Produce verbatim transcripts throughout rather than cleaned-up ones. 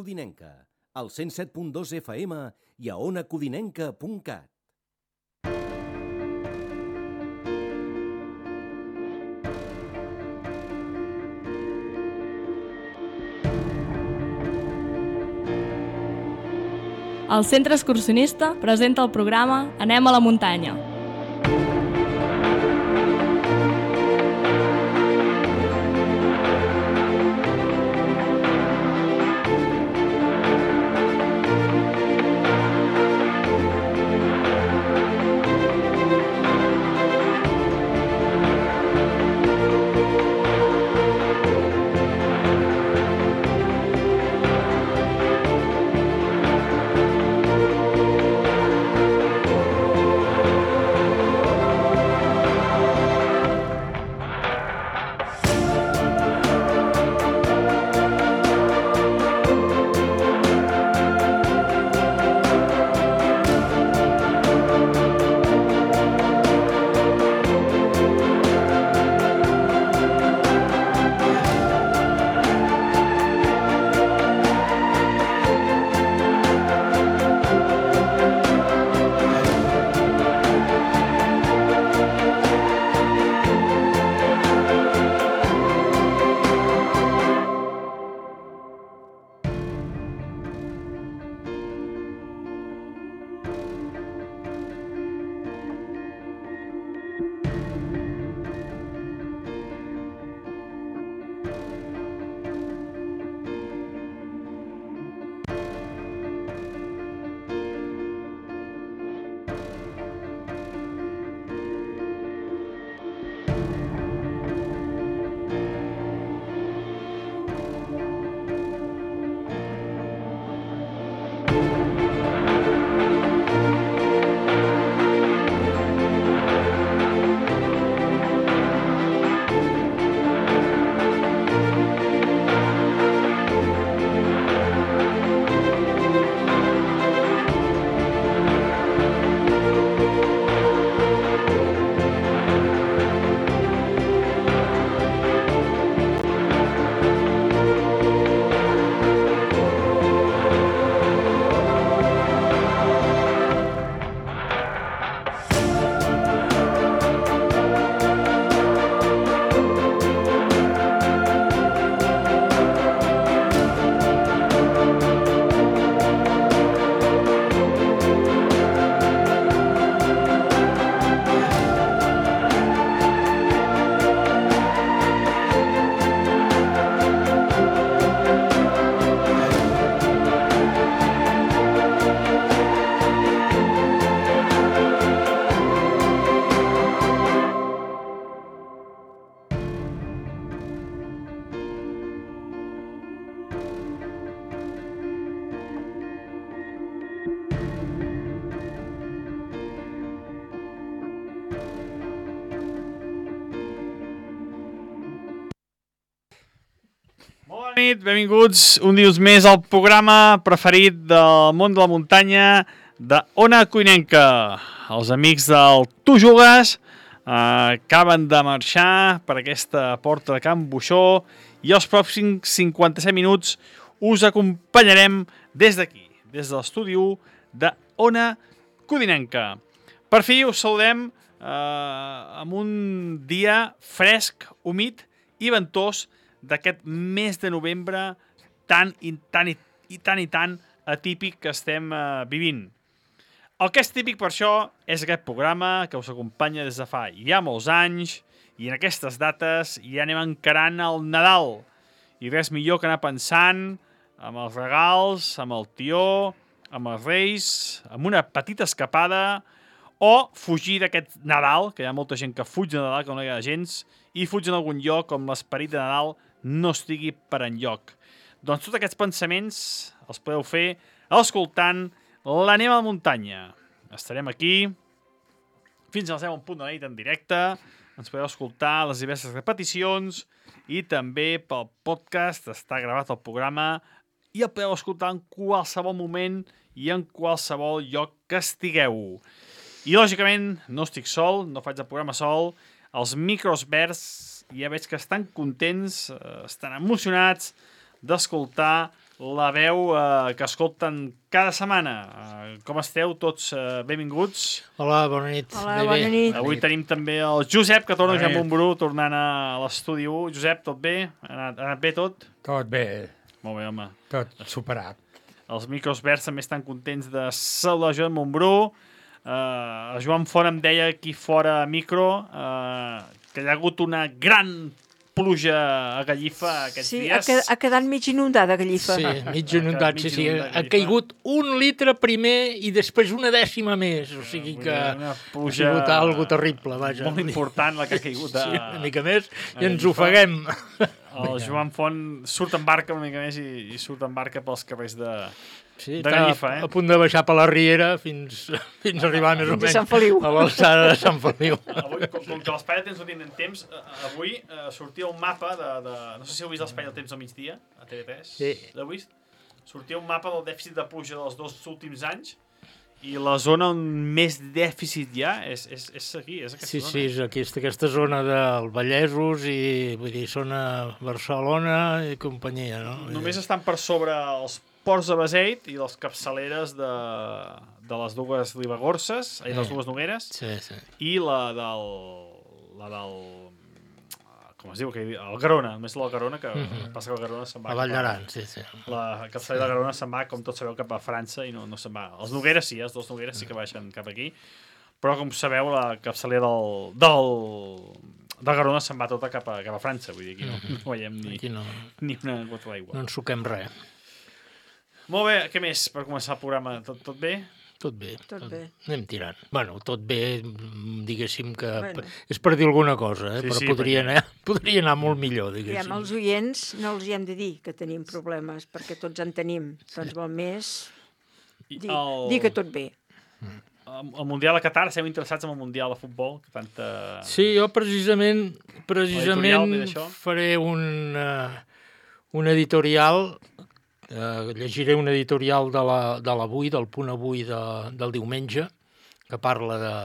Codinenca, al cent set punt dos F M i a ona codinenca punt cat. El Centre Excursionista presenta el programa Anem a la muntanya. Bona nit, benvinguts un dius més al programa preferit del món de la muntanya de Ona Codinenca. Els amics del Tu Jugues eh, acaben de marxar per aquesta porta de Can Buixó i els pròxims cinquanta-set minuts us acompanyarem des d'aquí, des de l'estudi u de Ona Codinenca. Per fi us saludem eh, amb un dia fresc, humit i ventós d'aquest mes de novembre tan i tan i, i tan i tan atípic que estem eh, vivint. El que és típic per això és aquest programa que us acompanya des de fa ja molts anys i en aquestes dates ja anem encarant el Nadal. I res millor que anar pensant amb els regals, amb el tió, amb els reis, amb una petita escapada o fugir d'aquest Nadal, que hi ha molta gent que fuig de Nadal, que no hi ha gens, i fuig en algun lloc on l'esperit de Nadal no estigui per enlloc. Doncs tots aquests pensaments els podeu fer escoltant l'Anem a la muntanya. Estarem aquí fins a les deu en punt de la nit en directe. Ens podeu escoltar les diverses repeticions i també pel podcast està gravat el programa i el podeu escoltar en qualsevol moment i en qualsevol lloc que estigueu. I lògicament no estic sol, no faig el programa sol. Els micros verds ja veig que estan contents, estan emocionats d'escoltar la veu eh, que escolten cada setmana. Eh, com esteu tots? Eh, benvinguts. Hola, bona nit. Hola, bé, bona bé. nit. Avui tenim també el Josep, que torna Bona ja amb nit. un bru, tornant a l'estudi u. Josep, tot bé? Ha anat, ha anat bé tot? Tot bé, Molt bé, home. tot superat. Els micros verds també estan contents de saludar Joan Montbrú. Uh, el Joan Font em deia aquí fora micro uh, que hi ha hagut una gran pluja a Gallifa aquests Sí, ha, dies. qued, ha quedat mig inundada, Gallifa. Sí, mig inundat, mig sí, sí. inundat, Ha Gallifa. caigut un litre primer i després una dècima més. O sigui Vull que dir, una ha pluja sigut algo terrible, vaja. molt important la que ha caigut. A... Sí, una mica més a i ens Gallifa. ofeguem. El Joan Font surt en barca una mica més i, i surt en barca pels carrers de, Sí, de està Gallifa, eh? a punt de baixar per la Riera fins, fins a arribar més o Fins a menys Sant Feliu. a l'alçada de Sant Feliu. Avui, com, com que l'espai de temps no tenen temps, eh, avui eh, sortia un mapa de, de... No sé si heu vist l'espai del temps al migdia, a T V tres. Sí. L'heu vist? Sortia un mapa del dèficit de pluja dels dos últims anys i la zona on més dèficit hi ha és, és, és aquí, és aquesta Sí, zona. sí, és aquesta, aquesta zona del Vallesos i vull dir, zona Barcelona i companyia, no? Només estan per sobre els ports de Beseit i les capçaleres de, de les dues Ribagorces, i les Eh. dues Nogueres, Sí, sí. i la del... la del... com es diu? Que, el Garona, només la del Garona, que Mhm. passa que el Garona se'n va... A cap Vall d'Aran, sí, sí. La capçalera de Garona se'n va, com tots sabeu, cap a França i no, no se'n va. Els Nogueres sí, els dos Nogueres sí que baixen cap aquí, però com sabeu, la capçalera del, del, del Garona se'n va tota cap a, cap a França, vull dir, aquí no, no veiem ni, Aquí no, ni una gota d'aigua. no ens suquem res. Molt bé, què més per començar el programa? Tot, tot bé? Tot bé. Tot bé. Anem tirant. Bueno, tot bé, mm, diguéssim que... Bueno. És per dir alguna cosa, eh? Sí, però sí, podria, perquè- anar, podria anar molt millor, I diguéssim. amb els oients no els hi hem de dir que tenim problemes, perquè tots en tenim. Doncs val més I dir, dir que tot bé. El, el Mundial a Qatar, esteu interessats en el Mundial de Futbol? Que tanta... Sí, jo precisament, L'editorial precisament ve d'això? faré un, uh, un editorial, uh, llegiré un editorial de la- de l'avui, del punt avui de, del diumenge, que parla de,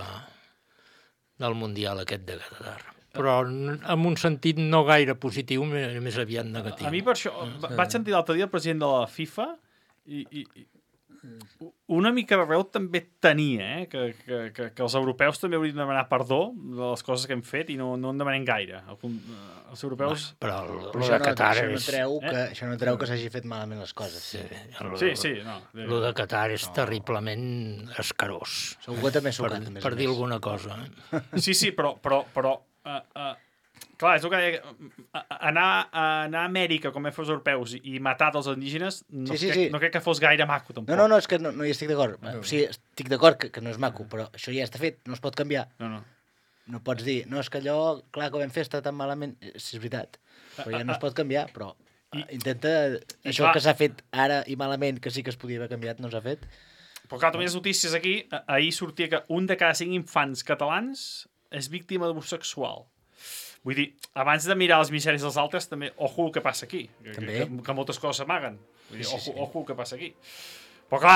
del Mundial aquest de Qatar. Però n- en un sentit no gaire positiu, més, més aviat negatiu. A mi per això, va- vaig sentir l'altre dia el president de la FIFA i, i, i una mica de raó també tenia, eh? que, que, que, que els europeus també haurien de demanar perdó de les coses que hem fet i no, no en demanem gaire. El, con- els europeus... Però el, Però el això de no, Qatar això no és... treu Eh? que, això no treu que s'hagi fet malament les coses. Sí, el, Sí, sí, no. el de Qatar és terriblement escarós, Segur que també per, sucat, a més per a dir més. alguna cosa. Eh? Sí, sí, però... però, però uh, uh, clar, és el que deia... uh, Anar, a anar a Amèrica com a fos europeus i matar els indígenes no, Sí, sí, crec, sí. no crec que fos gaire maco, tampoc. No, no, no, és que no, no hi estic d'acord. O sigui, estic d'acord que, que no és maco, però això ja està fet, no es pot canviar. no, no. No pots dir, no, és que allò, clar, que ho vam fer està tan malament. Eh, Sí, és veritat, però ja no es pot canviar, però I- I, intenta... i Això clar- que s'ha fet ara i malament, que sí que es podia haver canviat, no s'ha fet. Però clar, també les notícies aquí, eh, ahir sortia que un de cada cinc infants catalans és víctima d'abús sexual. Vull dir, abans de mirar les misèries dels altres, també, ojo el que passa aquí. Que, També. que, que moltes coses s'amaguen. Vull dir, Sí, ojo, sí. ojo el que passa aquí. Però clar,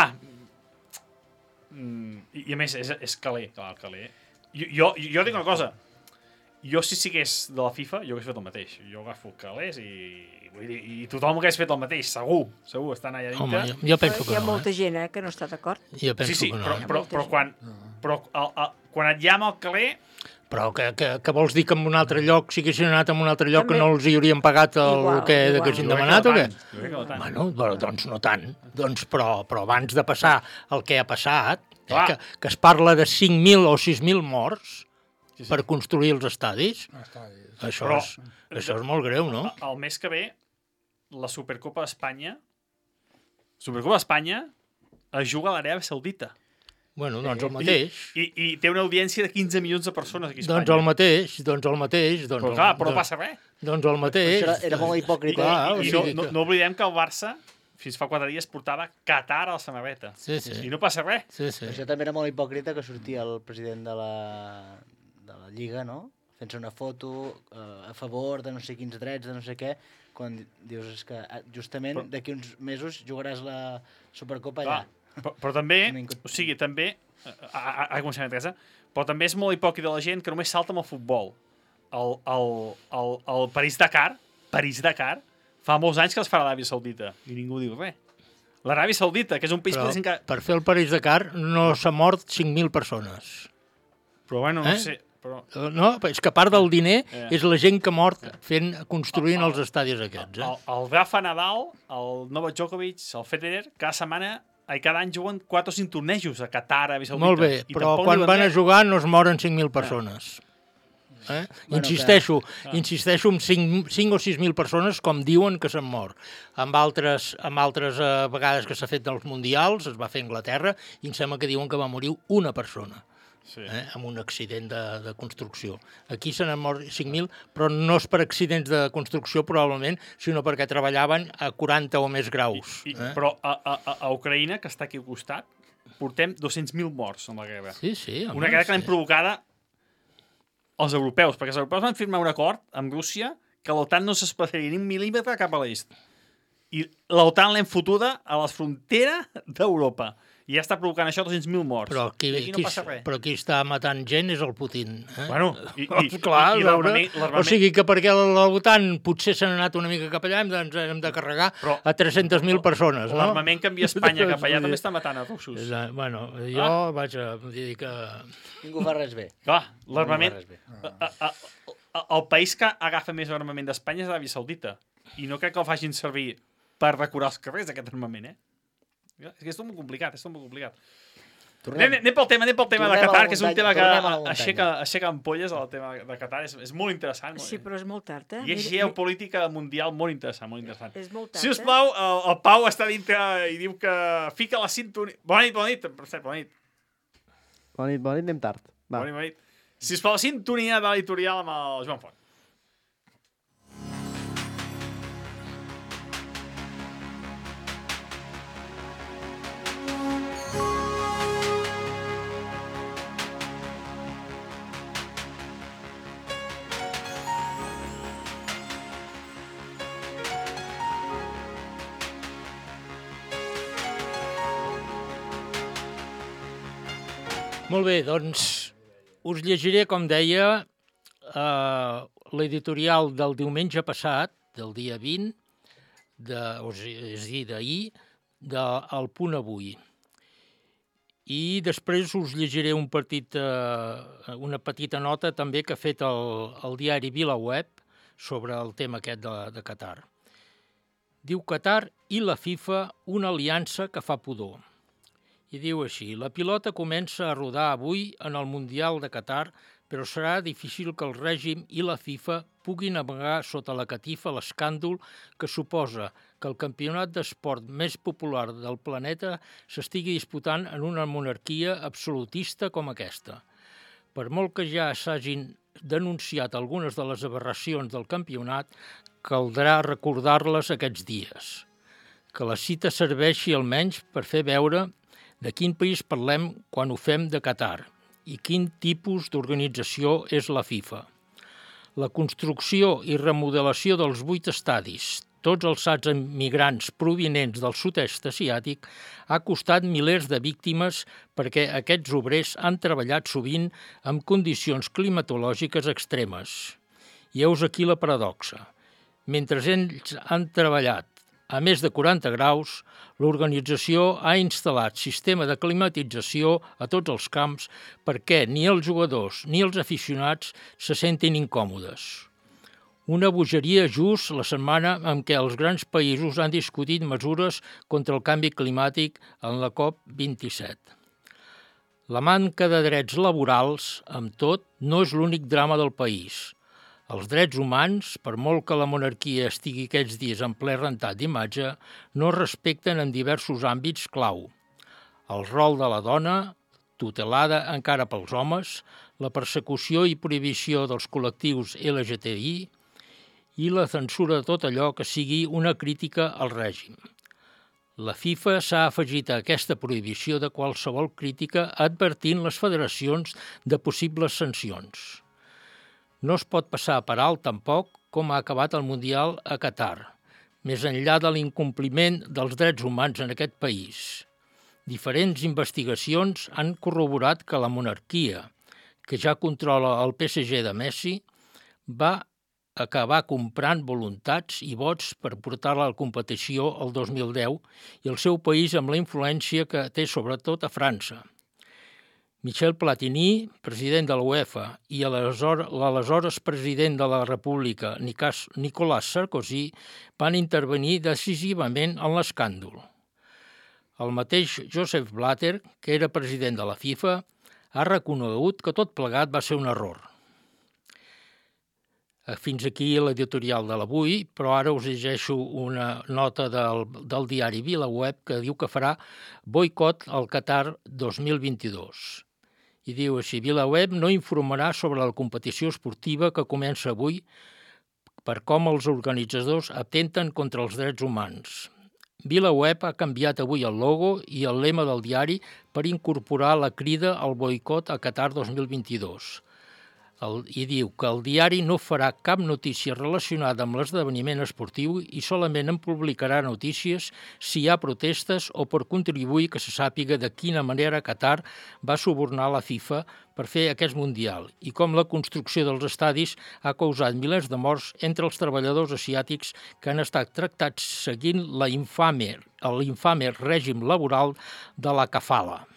mm, i, i a més, és, és caler, clar, el caler. Jo, jo, jo dic una cosa, jo si sigués de la FIFA, jo hagués fet el mateix. Jo agafo calés i, vull dir, i tothom hagués fet el mateix, segur, segur, estan allà dintre. Home, jo, jo penso Hi que ha no. molta Eh? gent eh, que no està d'acord. Jo penso Sí, sí, que no. però, eh? però, però quan, però el, el, quan et llama el caler, Però que, que, que vols dir que en un altre lloc, si haguessin anat en un altre lloc, També. que no els hi haurien pagat el Igual, que igual. haguessin Jo crec demanat que o no què? tant, jo crec que no tant. Bueno, però, doncs no tant. Doncs, però, però abans de passar el que ha passat, eh, Clar. que, que es parla de cinc mil o sis mil morts Sí, sí. per construir els estadis, Està bé. això, Però- és, això és molt greu, no? El mes que ve, la Supercopa d'Espanya, Supercopa d'Espanya es juga a l'Aràbia Saudita. Bueno, doncs el mateix. I, I té una audiència de quinze milions de persones aquí a Espanya. Doncs el mateix, doncs el mateix. Doncs Però el- clar, però no doncs- passa res. Doncs el mateix. Això era, era molt I, hipòcrita. Clar, o i, i sigui no, no, que- no oblidem que el Barça, fins fa quatre dies, portava Qatar a la samarreta. Sí, sí. I no passa res. Sí, sí. Això també era molt hipòcrita que sortia el president de la, de la Lliga, no? Fent-se una foto eh, a favor de no sé quins drets, de no sé què, quan dius és que ah, justament Però- d'aquí uns mesos jugaràs la Supercopa Clar, allà. però, però també, Una incont- o sigui, també, ara comencem a Teresa, però també és molt hipòcrita la gent que només salta amb el futbol. El, el, el, el París-Dakar, París-Dakar, fa molts anys que es fa a l'Aràbia Saudita i ningú diu res. L'Aràbia Saudita, que és un país... Però, que... per fer el París-Dakar no s'ha mort cinc mil persones. Però bueno, no Eh? sé... Però... No, és que a part del diner Eh. és la gent que ha mort fent, construint els estadis aquests. El, Eh? el Rafa Nadal, el Novak Djokovic, el Federer, cada setmana, ai, cada any juguen quatre o cinc tornejos a Qatar, a Aràbia Saudita. Molt bé, I però tampoc quan diuen van a res. jugar no es moren cinc mil persones. Eh? Bueno, Insisteixo, insisteixo en cinc o sis mil persones com diuen que s'han mort. Amb altres, amb altres eh, vegades que s'ha fet dels mundials, es va fer a Anglaterra, i em sembla que diuen que va morir una persona. Sí. Eh, amb un accident de, de construcció. Aquí se n'han mort cinc mil, però no és per accidents de construcció, probablement, sinó perquè treballaven a quaranta o més graus. I, eh? Però a, a, a Ucraïna, que està aquí al costat, portem dos-cents mil morts en la guerra. Sí, sí. Home, Una guerra que l'hem sí. provocada els europeus, perquè els europeus van firmar un acord amb Rússia que l'OTAN no s'espaciaria ni un mil·límetre cap a l'est. I l'OTAN l'hem fotuda a la frontera d'Europa. I ja està provocant això dos-cents mil morts. Però qui, I aquí no qui, passa res. però qui està matant gent és el Putin. Eh? Bueno, i, i, I, clar, i, i veure, l'armament- l'armament- o sigui que perquè l'OTAN potser s'han anat una mica cap allà, hem de, ens hem de carregar Però- a tres-centes mil persones, no? l'armament que envia Espanya cap allà Vull dir- també està matant a russos. Eh, Bueno, jo, Ah. vaja, vull dir que... Ningú fa res bé. Clar, Ningú l'armament... fa res bé. a- a- a- El país que agafa més armament d'Espanya és l'Aràbia Saudita. I no crec que el facin servir per decorar els carrers, aquest armament, eh? És que és tot molt complicat, és tot molt complicat. Anem, anem pel tema, anem pel tema de Tornem a la Qatar, que és un muntanya, tema que tornem a la muntanya. aixeca, aixeca ampolles, el tema de Qatar. És, és molt interessant. Molt, Sí, però és molt tard, eh? I és Mira- geopolítica mundial molt interessant, molt interessant. És molt tard, Si us plau, el, el Pau està dintre i diu que fica la cinturia... Bona nit, bona nit, per cert, bona nit. Bona nit, bona nit, anem tard. Va. Bona nit, bona nit. Si us plau, la sintonia de l'editorial amb el Joan Font. Molt bé, doncs us llegiré, com deia, eh, l'editorial del diumenge passat, del dia vint, de, o sigui, és a dir, d'ahir, del Punt Avui. I després us llegiré un petit, eh, una petita nota també que ha fet el, el diari VilaWeb sobre el tema aquest de, de Qatar. Diu Qatar i la FIFA una aliança que fa pudor. I diu així, la pilota comença a rodar avui en el Mundial de Qatar, però serà difícil que el règim i la FIFA puguin amagar sota la catifa l'escàndol que suposa que el campionat d'esport més popular del planeta s'estigui disputant en una monarquia absolutista com aquesta. Per molt que ja s'hagin denunciat algunes de les aberracions del campionat, caldrà recordar-les aquests dies. Que la cita serveixi almenys per fer veure de quin país parlem quan ho fem de Qatar i quin tipus d'organització és la FIFA. La construcció i remodelació dels vuit estadis, tots alçats amb migrants provinents del sud-est asiàtic, ha costat milers de víctimes perquè aquests obrers han treballat sovint en condicions climatològiques extremes. I heus aquí la paradoxa. Mentre ells han treballat a més de quaranta graus, l'organització ha instal·lat sistema de climatització a tots els camps perquè ni els jugadors ni els aficionats se sentin incòmodes. Una bogeria just la setmana en què els grans països han discutit mesures contra el canvi climàtic en la COP vint-i-set. La manca de drets laborals, amb tot, no és l'únic drama del país. Els drets humans, per molt que la monarquia estigui aquests dies en ple rentat d'imatge, no es respecten en diversos àmbits clau. El rol de la dona, tutelada encara pels homes, la persecució i prohibició dels col·lectius L G T B I i la censura de tot allò que sigui una crítica al règim. La FIFA s'ha afegit a aquesta prohibició de qualsevol crítica advertint les federacions de possibles sancions. No es pot passar per alt, tampoc, com ha acabat el Mundial a Qatar, més enllà de l'incompliment dels drets humans en aquest país. Diferents investigacions han corroborat que la monarquia, que ja controla el P S G de Messi, va acabar comprant voluntats i vots per portar-la a la competició el dos mil deu i el seu país amb la influència que té sobretot a França. Michel Platini, president de la UEFA, i l'aleshores president de la República, Nicolas Sarkozy, van intervenir decisivament en l'escàndol. El mateix Joseph Blatter, que era president de la FIFA, ha reconegut que tot plegat va ser un error. Fins aquí l'editorial de l'avui, però ara us llegeixo una nota del, del diari VilaWeb que diu que farà boicot al Qatar dos mil vint-i-dos. I diu així: VilaWeb no informarà sobre la competició esportiva que comença avui per com els organitzadors atenten contra els drets humans. VilaWeb ha canviat avui el logo i el lema del diari per incorporar la crida al boicot a Qatar dos mil vint-i-dos. El, I diu que el diari no farà cap notícia relacionada amb l'esdeveniment esportiu i solament en publicarà notícies si hi ha protestes o per contribuir que se sàpiga de quina manera Qatar va subornar la FIFA per fer aquest Mundial i com la construcció dels estadis ha causat milers de morts entre els treballadors asiàtics que han estat tractats seguint la infame, l'infame règim laboral de la kafala.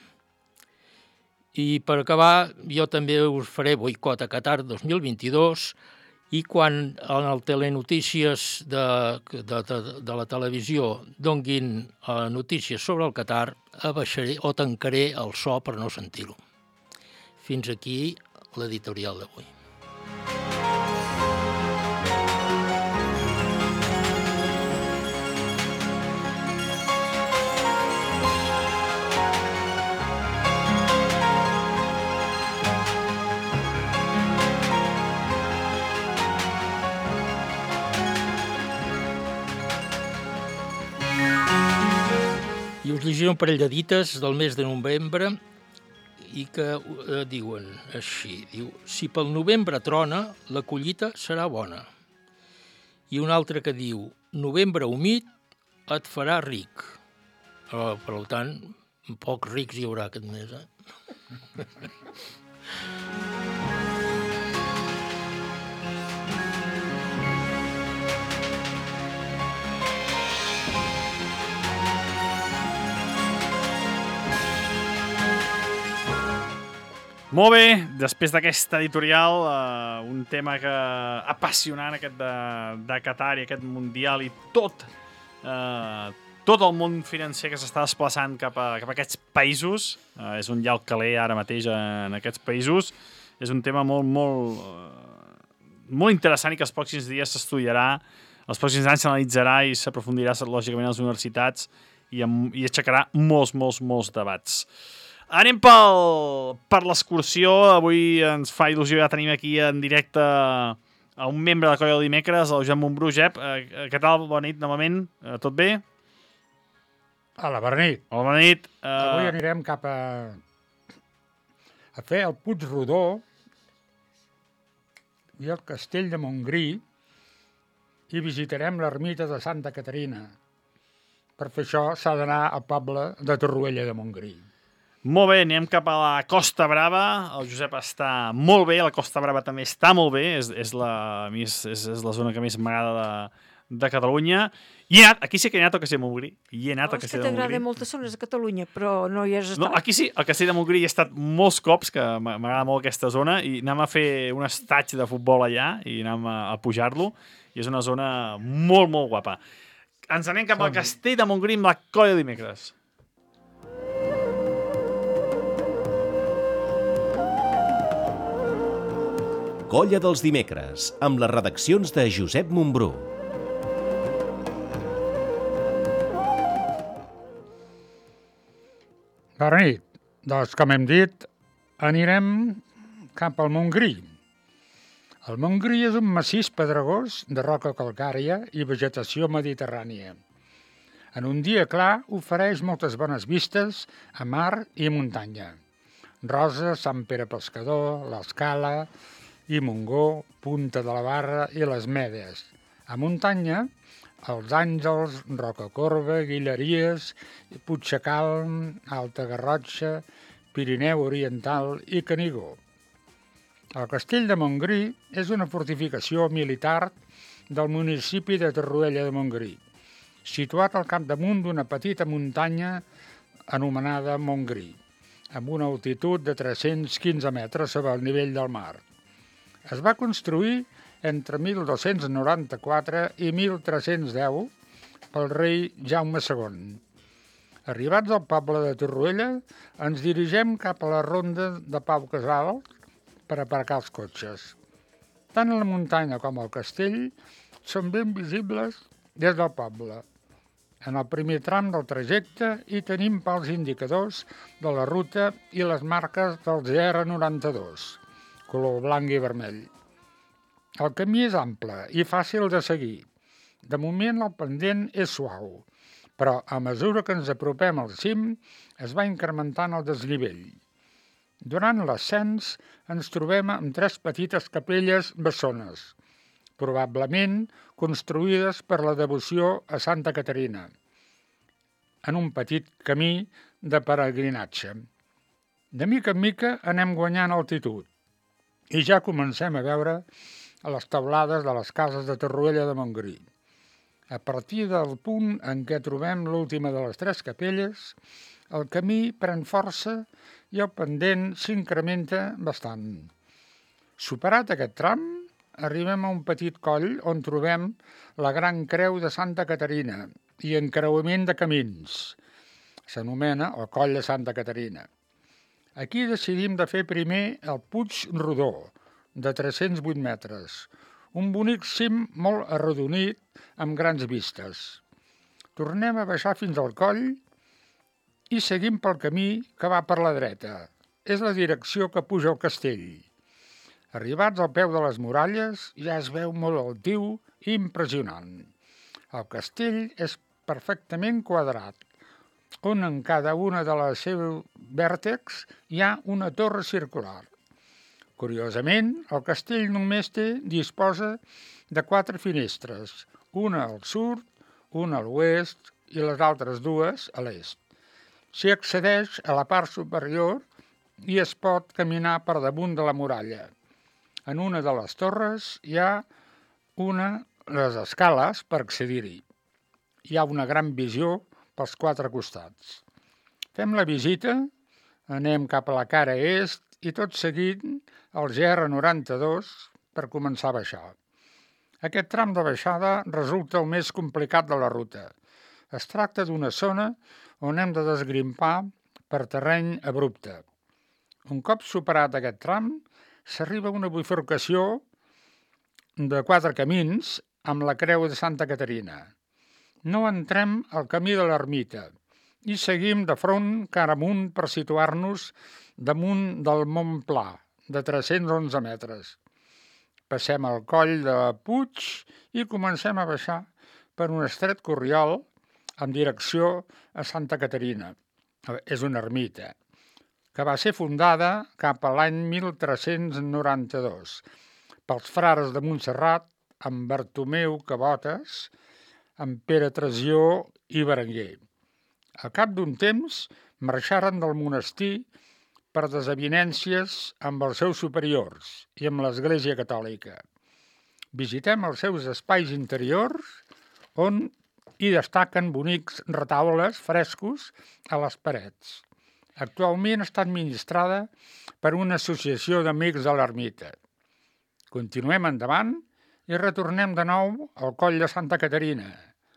I per acabar, jo també us faré boicot a Qatar dos mil vint-i-dos i quan en el telenotícies de, de, de, de la televisió donguin uh, notícies sobre el Qatar, abaixaré o tancaré el so per no sentir-ho. Fins aquí l'editorial d'avui. I us llegiré un parell de dites del mes de novembre i que eh, diuen així. Diu, si pel novembre trona, la collita serà bona. I un altre que diu, novembre humit et farà ric. Però, per tant, pocs rics hi haurà aquest mes, eh? Molt bé, després d'aquesta editorial, eh, un tema que apassionant aquest de, de Qatar i aquest Mundial i tot, eh, tot el món financer que s'està desplaçant cap a, cap a aquests països, eh, és un llac caler ara mateix en aquests països, és un tema molt, molt, eh, molt interessant i que els pròxims dies s'estudiarà, els pròxims anys s'analitzarà i s'aprofundirà lògicament a les universitats i, amb, i aixecarà molts, molts, molts debats. Anem pel, per l'excursió. Avui ens fa il·lusió, ja tenim aquí en directe a un membre de Colla del Dimecres, el Josep Montbrú. Josep, eh, què tal? Bona nit, novament. Eh, tot bé? Hola, bona nit. Hola, bona nit. Eh... Avui anirem cap a, a fer el Puigrodó i el Castell de Montgrí i visitarem l'ermita de Santa Caterina. Per fer això s'ha d'anar al poble de Torroella de Montgrí. Molt bé, anem cap a la Costa Brava. El Josep està molt bé, la Costa Brava també està molt bé, és, és, la, és, és, és la zona que més m'agrada de, de Catalunya. I he anat, aquí sí que he anat al Castell de Montgrí. I he anat oh, al Castell de Montgrí. És que t'agrada moltes zones de Catalunya, però no hi has estat. No, aquí sí, al Castell de Montgrí he estat molts cops, que m'agrada molt aquesta zona, i anem a fer un estatge de futbol allà, i anem a, a pujar-lo, i és una zona molt, molt guapa. Ens anem cap al Castell de Montgrí amb la Colla de Dimecres. Colla dels Dimecres, amb les redaccions de Josep Montbrú. Bona nit. Doncs, com hem dit, anirem cap al Montgrí. El Montgrí és un massís pedregós de roca calcària i vegetació mediterrània. En un dia clar ofereix moltes bones vistes a mar i muntanya. Roses, Sant Pere Pescador, l'Escala i Montgó, Punta de la Barra i les Medes. A muntanya, els Àngels, Rocacorba, Guilleries, Puigcalm, Alta Garrotxa, Pirineu Oriental i Canigó. El castell de Montgrí és una fortificació militar del municipi de Torroella de Montgrí, situat al capdamunt d'una petita muntanya anomenada Montgrí, amb una altitud de tres-cents quinze metres sobre el nivell del mar. Es va construir entre mil dos-cents noranta-quatre i mil tres-cents deu pel rei Jaume segon. Arribats al poble de Torroella, ens dirigem cap a la ronda de Pau Casals per aparcar els cotxes. Tant la muntanya com el castell són ben visibles des del poble. En el primer tram del trajecte hi tenim pals indicadors de la ruta i les marques del zero noranta-dos, color blanc i vermell. El camí és ample i fàcil de seguir. De moment el pendent és suau, però a mesura que ens apropem al cim es va incrementant el desnivell. Durant l'ascens ens trobem amb tres petites capelles bessones, probablement construïdes per la devoció a Santa Caterina, en un petit camí de peregrinatge. De mica en mica anem guanyant altitud i ja comencem a veure a les teulades de les cases de Torroella de Montgrí. A partir del punt en què trobem l'última de les tres capelles, el camí pren força i el pendent s'incrementa bastant. Superat aquest tram, arribem a un petit coll on trobem la gran creu de Santa Caterina i encreuament de camins. S'anomena el coll de Santa Caterina. Aquí decidim de fer primer el Puig Rodó, de tres-cents vuit metres, un bonic cim molt arrodonit amb grans vistes. Tornem a baixar fins al coll i seguim pel camí que va per la dreta. És la direcció que puja al castell. Arribats al peu de les muralles ja es veu molt altiu i impressionant. El castell és perfectament quadrat, on en cada una de les seus vèrtexs hi ha una torre circular. Curiosament, el castell només té, disposa de quatre finestres, una al sud, una a l'oest i les altres dues a l'est. S'hi accedeix a la part superior i es pot caminar per damunt de la muralla. En una de les torres hi ha una, les escales per accedir-hi. Hi ha una gran visió pels quatre costats. Fem la visita, anem cap a la cara est i tot seguit el zero noranta-dos per començar a baixar. Aquest tram de baixada resulta el més complicat de la ruta. Es tracta d'una zona on hem de desgrimpar per terreny abrupte. Un cop superat aquest tram, s'arriba a una bifurcació de quatre camins amb la creu de Santa Caterina. No entrem al camí de l'ermita i seguim de front cara amunt per situar-nos damunt del Mont Pla, de tres-cents onze metres. Passem el coll de Puig i comencem a baixar per un estret corriol en direcció a Santa Caterina. És una ermita que va ser fundada cap a l'any mil tres-cents noranta-dos pels frares de Montserrat, amb Bartomeu Cabotes, amb Pere Trasió i Berenguer. Al cap d'un temps marxaren del monestir per desavinences amb els seus superiors i amb l'Església Catòlica. Visitem els seus espais interiors on hi destaquen bonics retaules frescos a les parets. Actualment està administrada per una associació d'amics de l'ermita. Continuem endavant i retornem de nou al coll de Santa Caterina,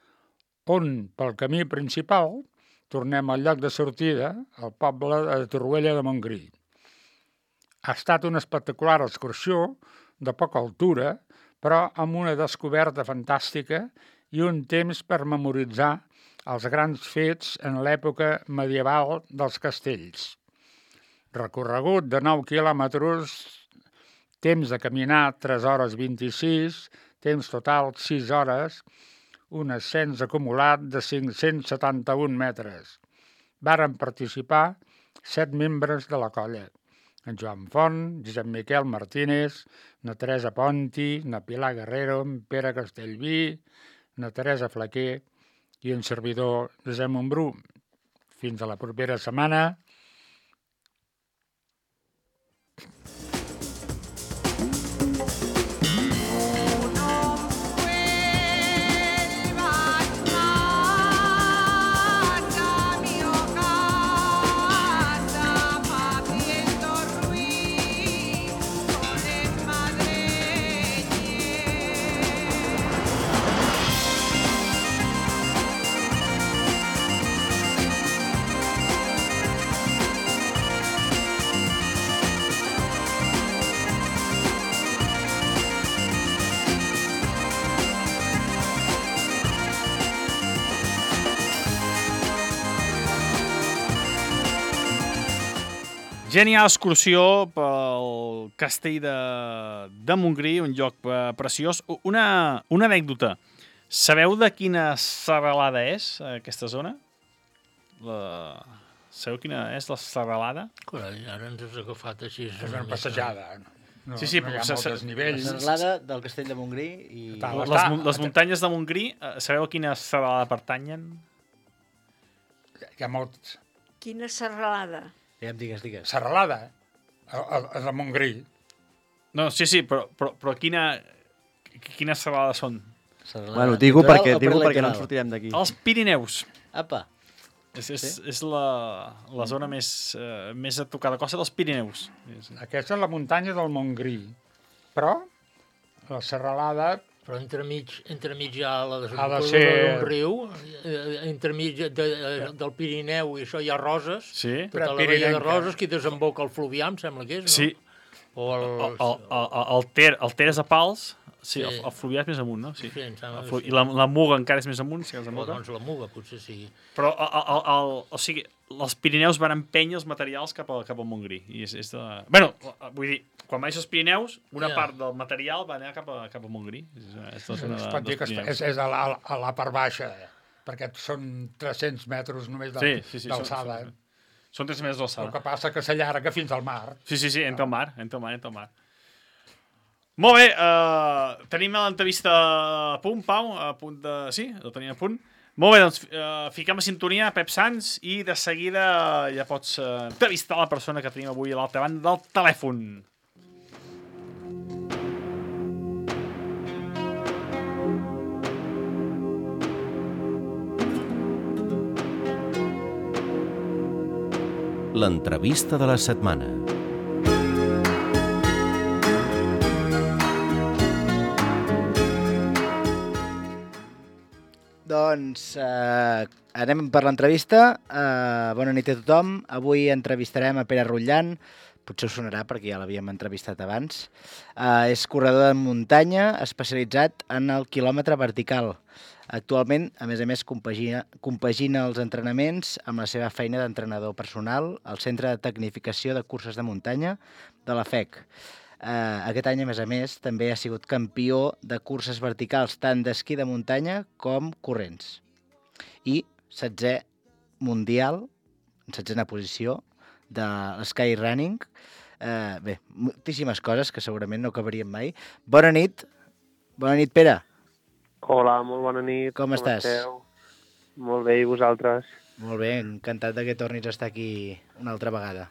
on, pel camí principal, tornem al lloc de sortida, al poble de Torroella de Montgrí. Ha estat una espectacular excursió, de poca altura, però amb una descoberta fantàstica i un temps per memoritzar els grans fets en l'època medieval dels castells. Recorregut de nou quilòmetres, temps de caminar tres hores vint-i-sis, temps total sis hores, un ascens acumulat de cinc-cents setanta-un metres. Varen participar set membres de la colla: en Joan Font, Josep Miquel Martínez, na Teresa Ponti, na Pilar Guerrero, en Pere Castellví, na Teresa Flaquer i un servidor Josep Montbrú. Fins a la propera setmana. Genial excursió pel castell de, de Montgrí, un lloc eh, preciós. Una, una anècdota. Sabeu de quina serralada és aquesta zona? La... Sabeu quina és la serralada? Carai, ara ens has agafat així. És una passejada. No, Sí, sí, no hi ha se- se- molts nivells. La serralada del Castell de Montgrí i... Tal. Les, Està- mun- les muntanyes de Montgrí, eh, sabeu a quina serralada pertanyen? Hi ha molts. Quina serralada. Ja em digues, digues. Serralada, a, a, a la Montgrí. No, sí, sí, però, però, però quina, quina serralada són? Serralada Bueno, digue-ho litoral perquè, o digue perquè no prelitoral? ens sortirem d'aquí. Els Pirineus. Apa, És, és, Sí? és la, la zona més, eh, més a tocar de costa dels Pirineus. És- Aquesta és la muntanya del Montgrí. Però la serralada Però entremig, entremig hi ha la Ha de desembocadura ser- d'un riu, eh, entremig de, de, del Pirineu i això hi ha Roses, Sí? tota la veia de Roses, que desemboca el Fluvià, em sembla que és, no? Sí. O el... El, el, el, el, ter, el Ter és a Pals, sí, Sí. el, el Fluvià és més amunt, no? Sí. Sí, em sembla El que Flu- sí. I la, la Muga encara és més amunt, si O, desemboca. doncs la Muga, potser sí. Però el, el, el, o sigui, els Pirineus van empènyer els materials cap, a, cap al Montgrí. I és, és de... Bueno, vull dir, quan va als Pirineus, una Ja. part del material va anar cap, a, cap al Montgrí. És, és la zona es de, pot dir dels que és, Pirineus. és, és a, la, a la part baixa, perquè són tres-cents metres només Sí, de- sí, sí, d'alçada. són- Són tres metres El d'alçada. que passa que s'allarga fins al mar. Sí, sí, sí, entra al mar, entra al mar, entra al mar. Molt bé, uh, tenim l'entrevista a punt, Pau, a punt de... Sí, la tenim a punt. Molt bé, doncs uh, fiquem a sintonia Pep Sans i de seguida ja pots uh, entrevistar la persona que tenim avui a l'altra banda del telèfon. L'entrevista de la setmana. doncs eh, anem per l'entrevista. Eh, bona nit a tothom. Avui entrevistarem a Pere Rotllant. Potser us sonarà perquè ja l'havíem entrevistat abans. Eh, és corredor de muntanya especialitzat en el quilòmetre vertical. Actualment, a més a més, compagina, compagina els entrenaments amb la seva feina d'entrenador personal al Centre de Tecnificació de Curses de Muntanya de la F E C. Eh, aquest any, a més a més, també ha sigut campió de curses verticals tant d'esquí de muntanya com corrents. I setzè mundial, en setzena posició, de l'skyrunning. Eh, bé, moltíssimes coses que segurament no acabaríem mai. Bona nit. Bona nit, Pere. Hola, molt bona nit. Com estàs? esteu? Molt bé, i vosaltres? Molt bé, encantat de que tornis a estar aquí una altra vegada.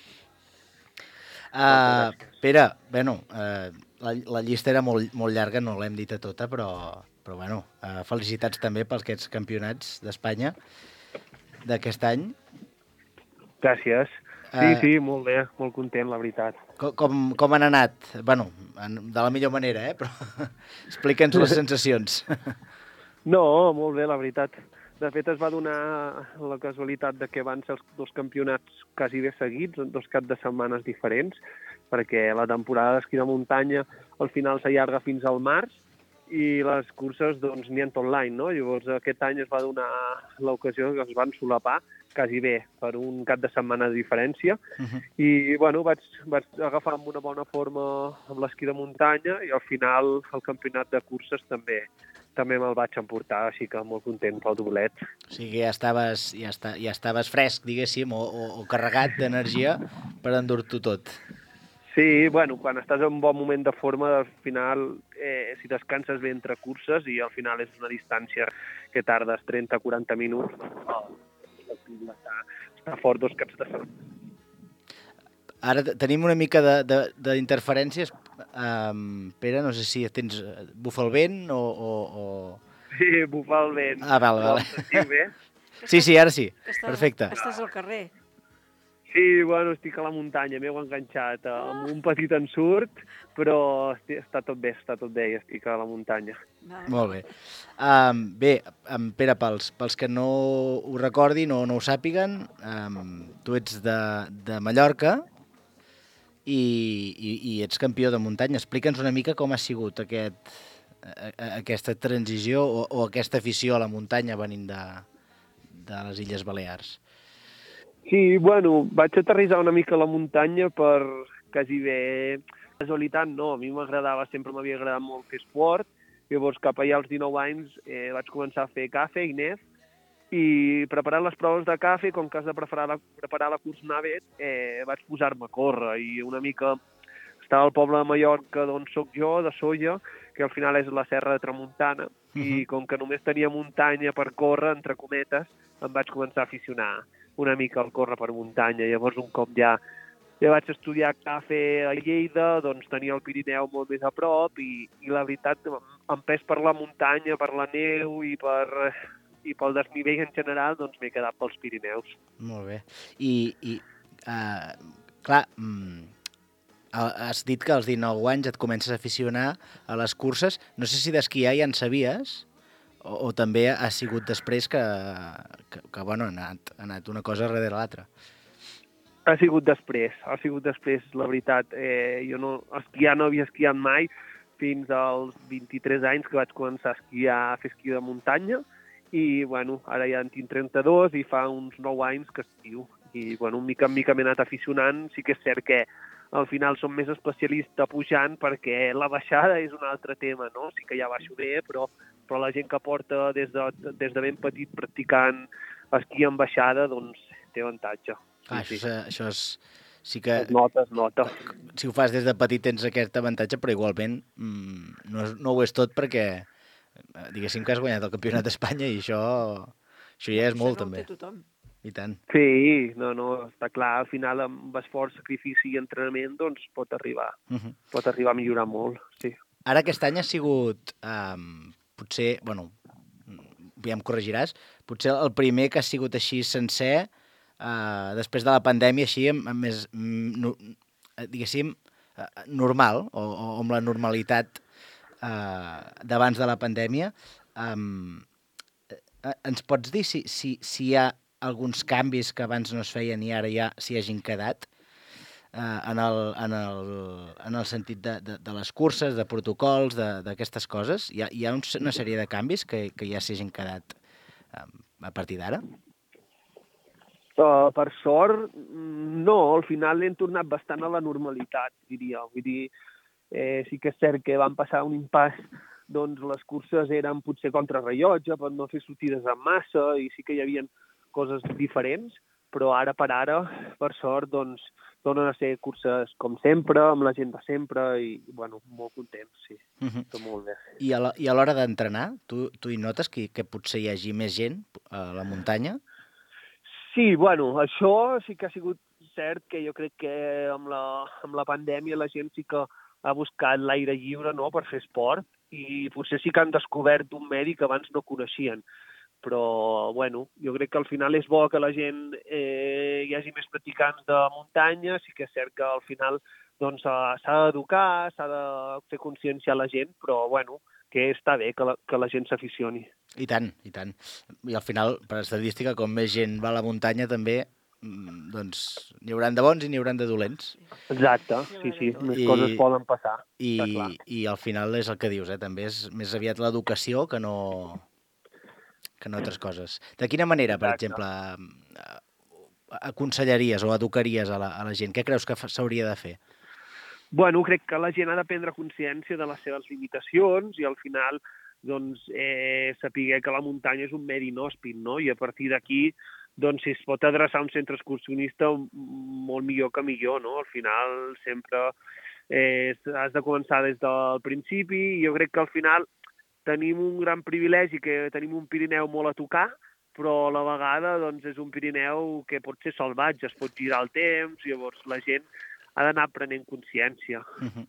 Uh, Pere, bueno, uh, la, la llista era molt, molt llarga, no l'hem dit a tota, però, però bueno, uh, felicitats també pels aquests campionats d'Espanya d'aquest any. Gràcies. Sí, Eh, sí, molt bé, molt content, la veritat. Com, com, com han anat? Bueno, en, de la millor manera, eh? Però explica'ns les sensacions. No, molt bé, la veritat. De fet, es va donar la casualitat de que van ser els dos campionats quasi bé seguits, en dos caps de setmanes diferents, perquè la temporada d'esquí de muntanya al final s'allarga fins al març i les curses doncs n'hi ha tot l'any, no? Llavors aquest any es va donar l'ocasió que es van solapar quasi bé per un cap de setmana de diferència Uh-huh. i bueno, vaig, vaig agafar amb una bona forma amb l'esquí de muntanya i al final el campionat de curses també també me'l vaig emportar, així que molt content pel doblet. O sigui, ja estaves, ja, està, ja estaves fresc, diguéssim, o, o, o carregat d'energia per endur-t'ho tot. Sí, bueno, quan estàs en un bon moment de forma, al final, eh, si descanses bé entre curses i al final és una distància que tardes trenta a quaranta minuts, doncs, no, està, està fort dos caps de setmana. Ara te- tenim una mica d'interferències. Um, Pere, no sé si tens bufa el vent o... o, o... Sí, bufa el vent. Ah, val, val. Em sentiu bé? Sí, sí, ara sí. Que estàs, Perfecte. que estàs al carrer. Sí, bueno, estic a la muntanya, m'heu enganxat amb un petit ensurt, però esti- està tot bé, està tot bé i estic a la muntanya. Va. Molt bé. Um, bé, um, Pere, pels, pels que no ho recordin o no ho sàpiguen, um, tu ets de, de Mallorca i, i, i ets campió de muntanya. Explica'ns una mica com ha sigut aquest, a, a, aquesta transició o, o aquesta afició a la muntanya venint de, de les Illes Balears. Sí, bueno, vaig aterrissar una mica a la muntanya per quasi bé casualitat, no. A mi m'agradava, sempre m'havia agradat molt fer esport. Llavors, cap allà als dinou anys, eh, vaig començar a fer cafè i nef, i preparant les proves de cafè, com que has de preparar la, preparar la curs navet, eh, vaig posar-me a córrer, i una mica estava al poble de Mallorca d'on soc jo, de Sóller, que al final és la Serra de Tramuntana, uh -huh. i com que només tenia muntanya per córrer, entre cometes, em vaig començar a aficionar una mica al córrer per muntanya. Llavors, un cop ja, ja vaig estudiar cafè a Lleida, doncs tenia el Pirineu molt més a prop, i, i la veritat, em pes per la muntanya, per la neu i per... i pel desnivell en general, doncs m'he quedat pels Pirineus. Molt bé. I, i uh, clar, mm, has dit que als dinou anys et comences a aficionar a les curses. No sé si d'esquiar ja en sabies, o, o també ha sigut després que, que, que bueno, ha anat, ha anat una cosa darrere l'altra. Ha sigut després, ha sigut després, la veritat. Eh, jo no, esquiar no havia esquiat mai fins als vint-i-tres anys que vaig començar a esquiar, a fer esquí de muntanya, i, bueno, ara ja en tinc trenta-dos i fa uns nou anys que esquio. I, bueno, mica en mica m'he anat aficionant. Sí que és cert que al final som més especialista pujant perquè la baixada és un altre tema, no? Sí que ja baixo bé, però, però la gent que porta des de, des de ben petit practicant esquí en baixada, doncs té avantatge. Ah, sí, això, sí. això és... Sí que... Es nota, es nota. Si ho fas des de petit tens aquest avantatge, però igualment mmm, no, és, no ho és tot perquè diguéssim que has guanyat el Campionat d'Espanya i això, això ja és molt, no també. Ho té tothom. I tant. Sí, no, no, està clar, al final amb esforç, sacrifici i entrenament doncs pot arribar, uh -huh. pot arribar a millorar molt, sí. Ara aquest any ha sigut, um, potser, bueno, ja em corregiràs, potser el primer que ha sigut així sencer, uh, després de la pandèmia, així, amb, amb més, no, diguéssim, uh, normal, o, o amb la normalitat uh, d'abans de la pandèmia. Um, ens pots dir si, si, si hi ha alguns canvis que abans no es feien i ara ja s'hi hagin quedat eh, en, el, en, el, en el sentit de, de, de les curses, de protocols, d'aquestes coses? Hi ha, hi ha una sèrie de canvis que, que ja s'hi hagin quedat eh, a partir d'ara? Uh, per sort, no. Al final hem tornat bastant a la normalitat, diria. Vull dir, eh, sí que és cert que van passar un impàs, doncs les curses eren potser contrarrellotge per no fer sortides en massa i sí que hi havia coses diferents, però ara per ara, per sort, doncs, tornen a ser curses com sempre, amb la gent de sempre i, bueno, molt contents, sí. Uh-huh. Tot molt bé. I a l'hora d'entrenar, tu, tu hi notes que, que potser hi hagi més gent a la muntanya? Sí, bueno, això sí que ha sigut cert que jo crec que amb la, amb la pandèmia la gent sí que ha buscat l'aire lliure, no?, per fer esport, i potser sí que han descobert un medi que abans no coneixien. Però, bueno, jo crec que al final és bo que la gent eh, hi hagi més practicants de muntanya, sí que és cert que al final doncs, s'ha d'educar, s'ha de fer consciència a la gent, però, bueno, que està bé que la, que la gent s'aficioni. I tant, i tant. I al final, per estadística, com més gent va a la muntanya, també doncs n'hi hauran de bons i n'hi hauran de dolents. Exacte, sí, sí, més I, coses poden passar. I, I al final és el que dius, eh? També és més aviat l'educació que no... que no altres coses. De quina manera, per Exacte. exemple, aconsellaries o educaries a la, a la gent? Què creus que s'hauria de fer? Bueno, crec que la gent ha de prendre consciència de les seves limitacions i al final doncs, eh, saber que la muntanya és un medi inhòspit, no? I a partir d'aquí, doncs, si es pot adreçar a un centre excursionista, molt millor que millor, no? Al final sempre eh, has de començar des del principi i jo crec que al final tenim un gran privilegi, que tenim un Pirineu molt a tocar, però a la vegada doncs, és un Pirineu que pot ser salvatge, es pot girar el temps, llavors la gent ha d'anar prenent consciència. Uh-huh.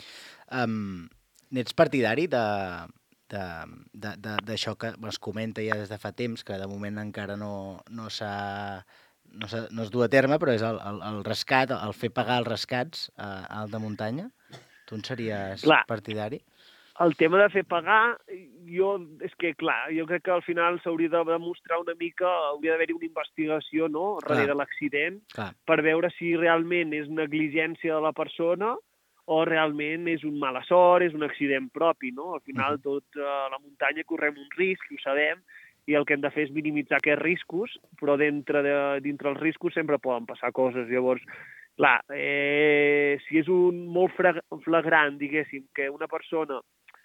um, N'ets partidari de, de, de, de, d'això que es comenta ja des de fa temps, que de moment encara no, no s'ha... No, no es du a terme, però és el, el, el rescat, el fer pagar els rescats a alt de muntanya? Tu en series Clar. partidari? El tema de fer pagar, jo, és que, clar, jo crec que al final s'hauria de demostrar una mica, hauria d'haver-hi una investigació, no?, darrere l'accident, per veure si realment és negligència de la persona o realment és un mala sort, és un accident propi, no? Al final, uh-huh. tots a la muntanya correm un risc, ho sabem, i el que hem de fer és minimitzar aquests riscos, però dintre, de, dintre els riscos sempre poden passar coses. Llavors, clar, eh, si és un molt flagrant, diguéssim, que una persona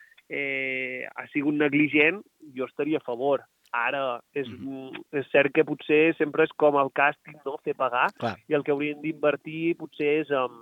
eh, ha sigut negligent, jo estaria a favor. Ara, és, mm. és cert que potser sempre és com el càstig, no?, fer pagar, Clar. I el que haurien d'invertir potser és en,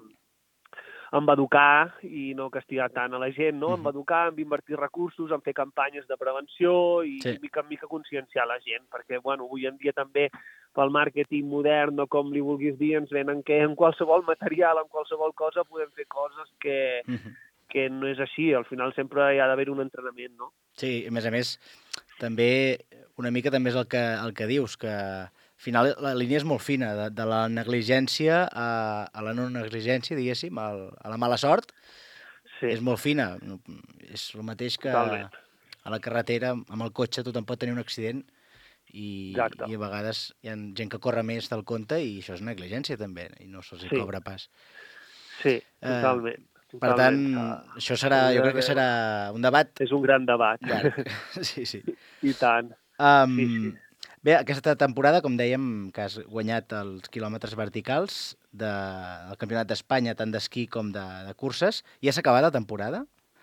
en educar i no castigar tant a la gent, no? Mm-hmm. En educar, en invertir recursos, en fer campanyes de prevenció i Sí. mica en mica conscienciar la gent, perquè, bueno, avui en dia també pel màrqueting modern o com li vulguis dir, ens venen que en qualsevol material, en qualsevol cosa podem fer coses que, Mhm. que no és així. Al final sempre hi ha d'haver un entrenament, no? Sí, a més a més, també una mica també és el que, el que dius, que al final la línia és molt fina, de, de la negligència a, a la no negligència, diguéssim, a, a la mala sort, Sí. és molt fina. És el mateix que Totalment. a la carretera, amb el cotxe, tothom pot tenir un accident i, Exacte. i a vegades hi ha gent que corre més del compte i això és negligència també, i no se'ls hi Sí. cobra pas. Sí, totalment. Eh, per tant, totalment. això serà, jo crec que serà un debat És un gran debat. llarg. Sí, sí. I tant. Um, Sí, sí. Bé, aquesta temporada, com dèiem, que has guanyat els quilòmetres verticals de, del Campionat d'Espanya, tant d'esquí com de, de curses. Ja s'ha acabat la temporada?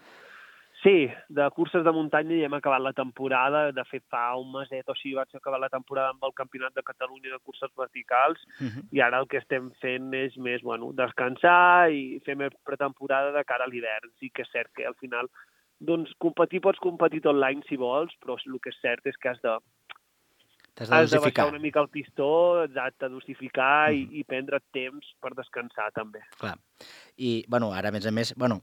Sí, de curses de muntanya ja hem acabat la temporada. De fet, fa un meset o així vaig acabar la temporada amb el Campionat de Catalunya de curses verticals Uh -huh. i ara el que estem fent és més, bueno, descansar i fer més pretemporada de cara a l'hivern. Sí que és cert que al final, doncs, competir pots competir tot l'any si vols, però el que és cert és que has de, T'has de has de dosificar. baixar una mica el pistó, exacte, dosificar Uh i, -huh. i prendre temps per descansar també. Clar. I, bueno, ara, a més a més, bueno,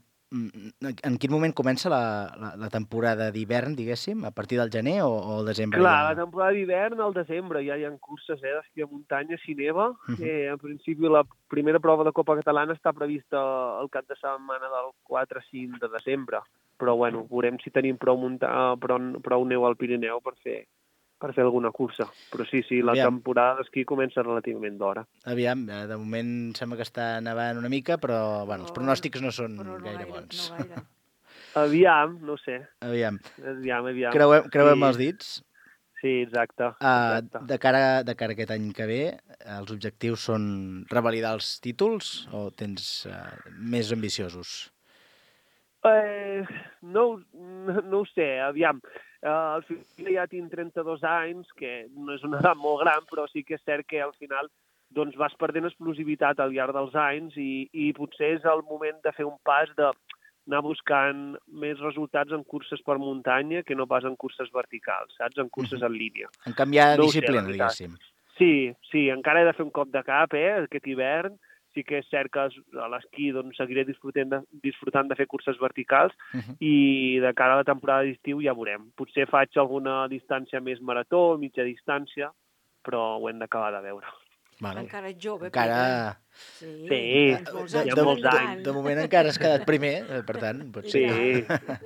en quin moment comença la, la, la temporada d'hivern, diguéssim? A partir del gener o, o el desembre? Clar, ja... la temporada d'hivern al desembre ja hi ha curses eh, d'esquí de muntanya, si neva. Uh -huh. eh, en principi la primera prova de Copa Catalana està prevista el cap de setmana del quatre a cinc de desembre. Però bueno, veurem si tenim prou, munta... prou, prou neu al Pirineu per fer, per fer alguna cursa. Però sí, sí, la Aviam. temporada d'esquí comença relativament d'hora. Aviam, eh, de moment sembla que està nevant una mica, però bueno, els Però- pronòstics no són Però no gaire gaire, bons. no gaire. Aviam, no sé. Aviam, Aviam, aviam. creuem, creuem sí. els dits. Sí, exacte. Uh, exacte. de, cara, de cara a aquest any que ve, els objectius són revalidar els títols o tens uh, més ambiciosos? Eh, no, ho- no, no ho sé, aviam. Uh, al final ja tinc trenta-dos anys, que no és una edat molt gran, però sí que és cert que al final doncs, vas perdent explosivitat al llarg dels anys i, i potser és el moment de fer un pas de anar buscant més resultats en curses per muntanya que no pas en curses verticals, saps? En curses en línia. En canviar No ho sé, disciplina, la veritat. diguéssim. Sí, sí, encara he de fer un cop de cap, eh, aquest hivern. Sí que és cert que a l'esquí doncs, seguiré disfrutant de, disfrutant de fer curses verticals Uh -huh. i de cara a la temporada d'estiu ja veurem. Potser faig alguna distància més marató, mitja distància, però ho hem d'acabar de veure. Bueno, Encara ets jove, encara... Sí, Sí, tens molts hi ha anys de, molts de, endavant. anys. de moment encara has quedat primer, eh, per tant, pot ser. Sí.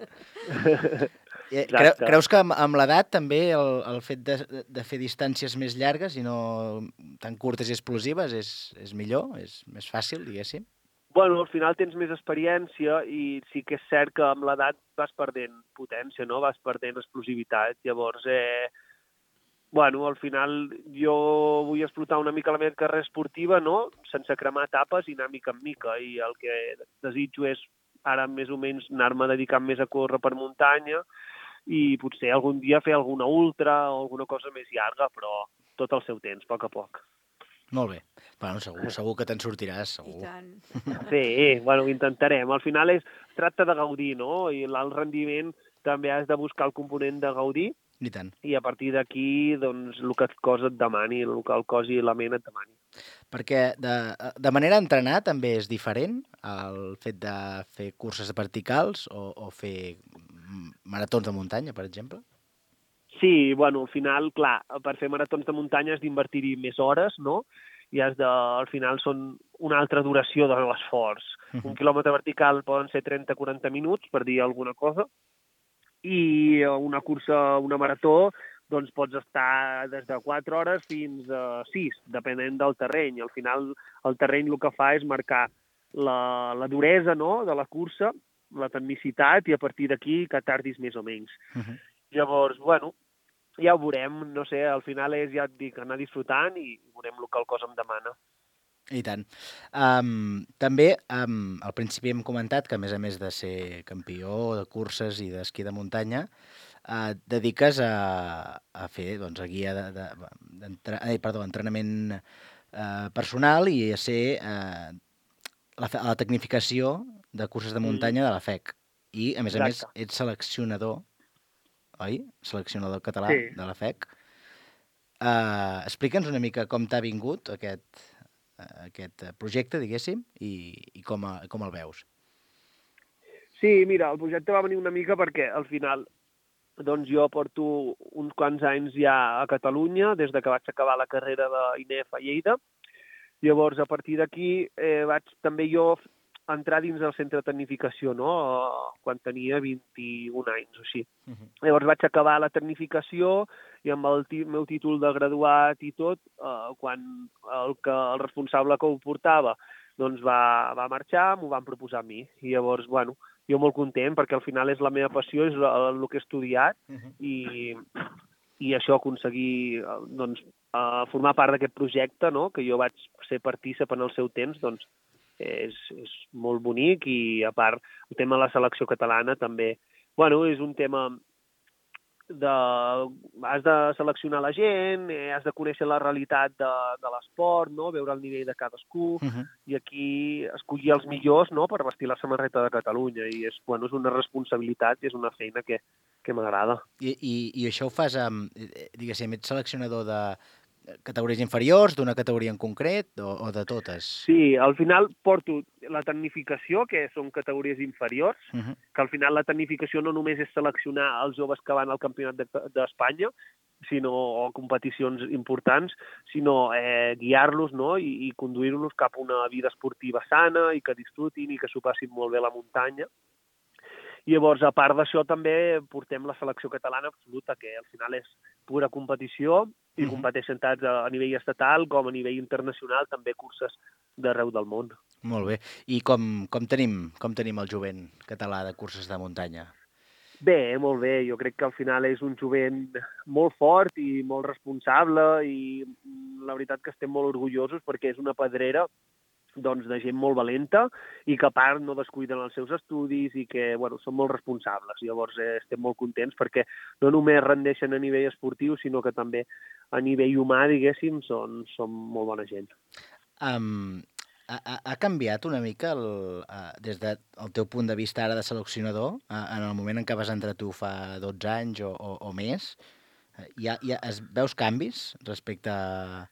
Eh, Creu, creus que amb, amb l'edat també el, el fet de, de fer distàncies més llargues i no tan curtes i explosives és, és millor, és més fàcil, diguéssim? Bueno, al final tens més experiència i sí que és cert que amb l'edat vas perdent potència, no? Vas perdent explosivitat. Llavors, eh, bueno, al final jo vull explotar una mica la meva carrera esportiva, no? Sense cremar etapes i anar mica en mica. I el que desitjo és ara més o menys anar-me dedicant més a córrer per muntanya i potser algun dia fer alguna ultra o alguna cosa més llarga, però tot el seu temps, a poc a poc. Molt bé. Bueno, segur, segur que te'n sortiràs, I segur. tant. Sí, bueno, ho intentarem. Al final és, es tracta de gaudir, no? I l'alt rendiment també has de buscar el component de gaudir I tant. i a partir d'aquí, doncs, el que el cos et demani, el que el cos i la ment et demani. Perquè de, de manera d'entrenar també és diferent el fet de fer curses verticals o, o fer maratons de muntanya, per exemple? Sí, bueno, al final, clar, per fer maratons de muntanya has d'invertir-hi més hores, no? I has de, al final són una altra duració de l'esforç. Uh -huh. Un quilòmetre vertical poden ser trenta a quaranta minuts, per dir alguna cosa, i una cursa, una marató, doncs pots estar des de quatre hores fins a sis, depenent del terreny. Al final, el terreny el que fa és marcar la, la duresa, no?, de la cursa, la tecnicitat, i a partir d'aquí que tardis més o menys. Uh -huh. Llavors, bueno, ja ho veurem, no sé, al final és, ja et dic, anar disfrutant i veurem el que el cos em demana. I tant. Um, també, um, al principi hem comentat que, a més a més de ser campió de curses i d'esquí de muntanya, uh, et dediques a, a fer doncs, a guia de, de, de, eh, perdó, entrenament uh, personal i a ser uh, la, a la tecnificació de curses de muntanya de la F E C. I, a més a més, Exacte. ets seleccionador, oi? Seleccionador català Sí. de la F E C. Uh, Explica'ns una mica com t'ha vingut aquest, aquest projecte, diguéssim, i, i com, a, com el veus. Sí, mira, el projecte va venir una mica perquè al final doncs jo porto uns quants anys ja a Catalunya, des de que vaig acabar la carrera d'I N E F a Lleida. Llavors, a partir d'aquí eh, vaig també jo entrar dins del centre de tecnificació, no? Quan tenia vint-i-un anys o així. Uh -huh. Llavors vaig acabar la tecnificació i amb el meu títol de graduat i tot, eh, quan el, que, el responsable que ho portava doncs va, va marxar, m'ho van proposar a mi. I llavors, bueno, jo molt content perquè al final és la meva passió, és el, el que he estudiat uh -huh. i, i això aconseguir doncs, eh, formar part d'aquest projecte, no? Que jo vaig ser partícip en el seu temps, doncs és, és molt bonic i, a part, el tema de la selecció catalana també, bueno, és un tema de... has de seleccionar la gent, eh, has de conèixer la realitat de, de l'esport, no? Veure el nivell de cadascú, uh -huh. i aquí escollir els millors, no? Per vestir la samarreta de Catalunya, i és, bueno, és una responsabilitat i és una feina que, que m'agrada. I, i, I això ho fas amb, diguéssim, ets seleccionador de categories inferiors, d'una categoria en concret, o, o de totes? Sí, al final porto la tecnificació, que són categories inferiors, uh -huh. que al final la tecnificació no només és seleccionar els joves que van al campionat d'Espanya, de, sinó o competicions importants, sinó eh, guiar-los, no? I, i conduir-los cap a una vida esportiva sana i que disfrutin i que s'ho passin molt bé a la muntanya. I llavors, a part d'això, també portem la selecció catalana absoluta, que al final és pura competició i uh -huh. competeixen tant a nivell estatal com a nivell internacional, també curses d'arreu del món. Molt bé. I com, com, tenim, com tenim el jovent català de curses de muntanya? Bé, molt bé. Jo crec que al final és un jovent molt fort i molt responsable i la veritat que estem molt orgullosos perquè és una pedrera doncs, de gent molt valenta i que a part no descuiden els seus estudis i que bueno, són molt responsables. Llavors eh, estem molt contents perquè no només rendeixen a nivell esportiu, sinó que també a nivell humà, diguéssim, són, són molt bona gent. Um, ha, ha canviat una mica el, uh, des del teu punt de vista ara de seleccionador, uh, en el moment en què vas entrar tu fa dotze anys o, o, o més? Uh, ja, ja es, veus canvis respecte a...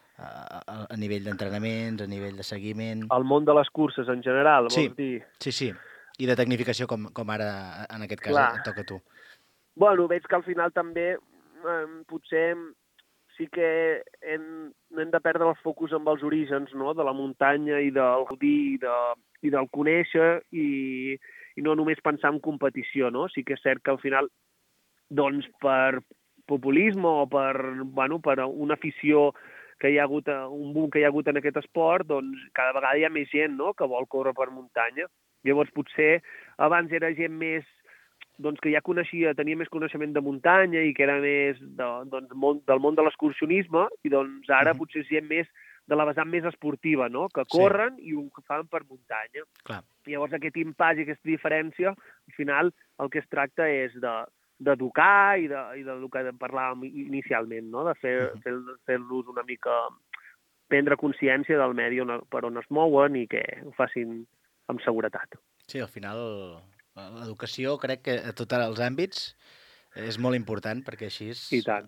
A, a nivell d'entrenaments, a nivell de seguiment... El món de les curses en general, sí, vols dir? Sí, sí, i de tecnificació com, com ara, en aquest cas, Clar. et toca a tu. Bueno, veig que al final també eh, potser sí que hem, no hem de perdre el focus amb els orígens, no?, de la muntanya i del gaudir i, de, i del conèixer i, i no només pensar en competició, no? Sí que és cert que al final, doncs, per populisme o per, bueno, per una afició que hi ha hagut, un boom que hi ha hagut en aquest esport, doncs cada vegada hi ha més gent, no?, que vol córrer per muntanya. Llavors potser abans era gent més, doncs que ja coneixia, tenia més coneixement de muntanya i que era més de, doncs, món, del món de l'excursionisme i doncs ara uh -huh. potser és gent més de la vessant més esportiva, no?, que corren sí. i ho fan per muntanya. Clar. Llavors aquest impàs i aquesta diferència, al final el que es tracta és de d'educar i, de, i del que parlàvem inicialment, no? De fer, uh-huh. fer, fer-los una mica prendre consciència del medi on, per on es mouen i que ho facin amb seguretat. Sí, al final l'educació crec que a tots els àmbits és molt important perquè així I tant.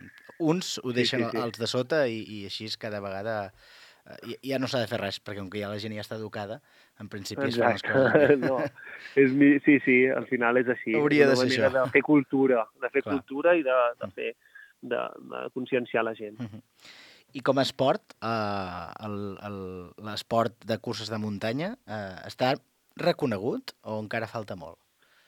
uns ho deixen sí, sí, sí. als de sota i, i així cada vegada ja, ja no s'ha de fer res perquè com que ja la gent ja està educada, en principi es fan les coses. No, és, sí, sí, al final és així. Hauria de ser això. De fer cultura, de fer Clar. cultura i de, de fer de, de conscienciar la gent. Uh-huh. I com a esport, eh, l'esport de curses de muntanya eh, està reconegut o encara falta molt?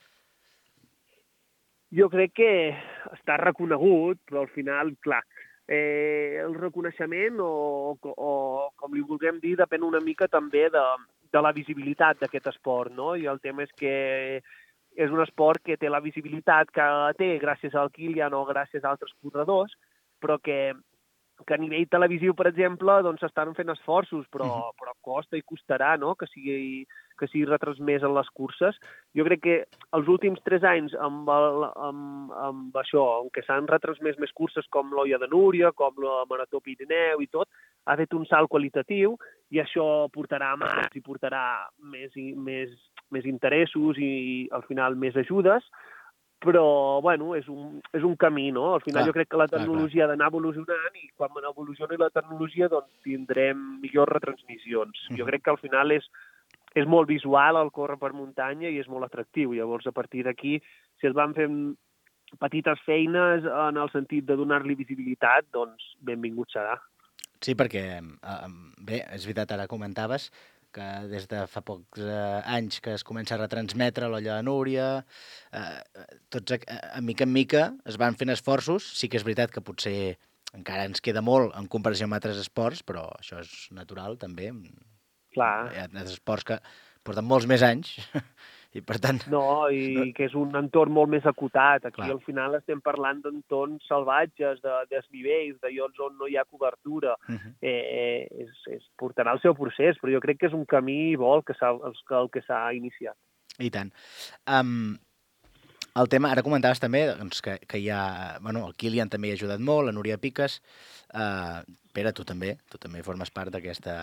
Jo crec que està reconegut, però al final, clar, eh, el reconeixement o, o, com li vulguem dir, depèn una mica també de, de la visibilitat d'aquest esport, no? I el tema és que és un esport que té la visibilitat que té gràcies al Kilian o gràcies a altres corredors, però que, que a nivell televisiu, per exemple, doncs s'estan fent esforços, però, però costa i costarà, no?, que sigui, que sigui retransmès en les curses. Jo crec que els últims tres anys amb, el, amb, amb això, en què s'han retransmès més curses com l'Oia de Núria, com la Marató Pirineu i tot, ha fet un salt qualitatiu i això portarà més i portarà més, i, més, més interessos i, al final, més ajudes, però, bueno, és un, és un camí, no? Al final Clar, jo crec que la clar, tecnologia ha d'anar evolucionant i quan evolucioni la tecnologia doncs tindrem millors retransmissions. Jo crec que al final és, és molt visual el córrer per muntanya i és molt atractiu. Llavors, a partir d'aquí, si es van fent petites feines en el sentit de donar-li visibilitat, doncs benvingut serà. Sí, perquè, eh, bé, és veritat, ara comentaves que des de fa pocs eh, anys que es comença a retransmetre l'Olla de Núria, eh, tots a, a mica en mica es van fent esforços. Sí que és veritat que potser encara ens queda molt en comparació amb altres esports, però això és natural també. Clar. Hi ha altres esports que porten molts més anys i per tant... No, i no... que és un entorn molt més acotat. Aquí Clar. al final estem parlant d'entorns salvatges, de desnivells, de llocs on no hi ha cobertura. Uh -huh. eh, és, és, portarà el seu procés, però jo crec que és un camí bo que s'ha, el que s'ha iniciat. I tant. Um, el tema, ara comentaves també doncs, que, que hi ha... Bueno, el Kilian també hi ha ajudat molt, la Núria Piques. Uh, Pere, tu també, tu també formes part d'aquesta...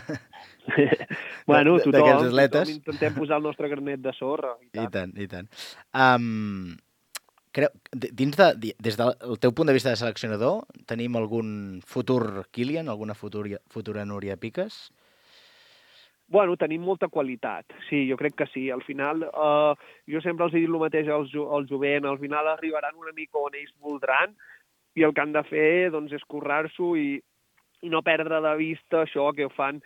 Bueno, tothom, tothom intentem posar el nostre granet de sorra. I tant, I tant. I tant. Um, creu, dins de, des del teu punt de vista de seleccionador, tenim algun futur Kilian, alguna futura, futura Núria Piques? Bueno, tenim molta qualitat, sí, jo crec que sí. Al final, eh, jo sempre els he dit el mateix als, als jovent, al final arribaran una mica on ells voldran i el que han de fer doncs, és currar-s'ho i, i no perdre de vista això que ho fan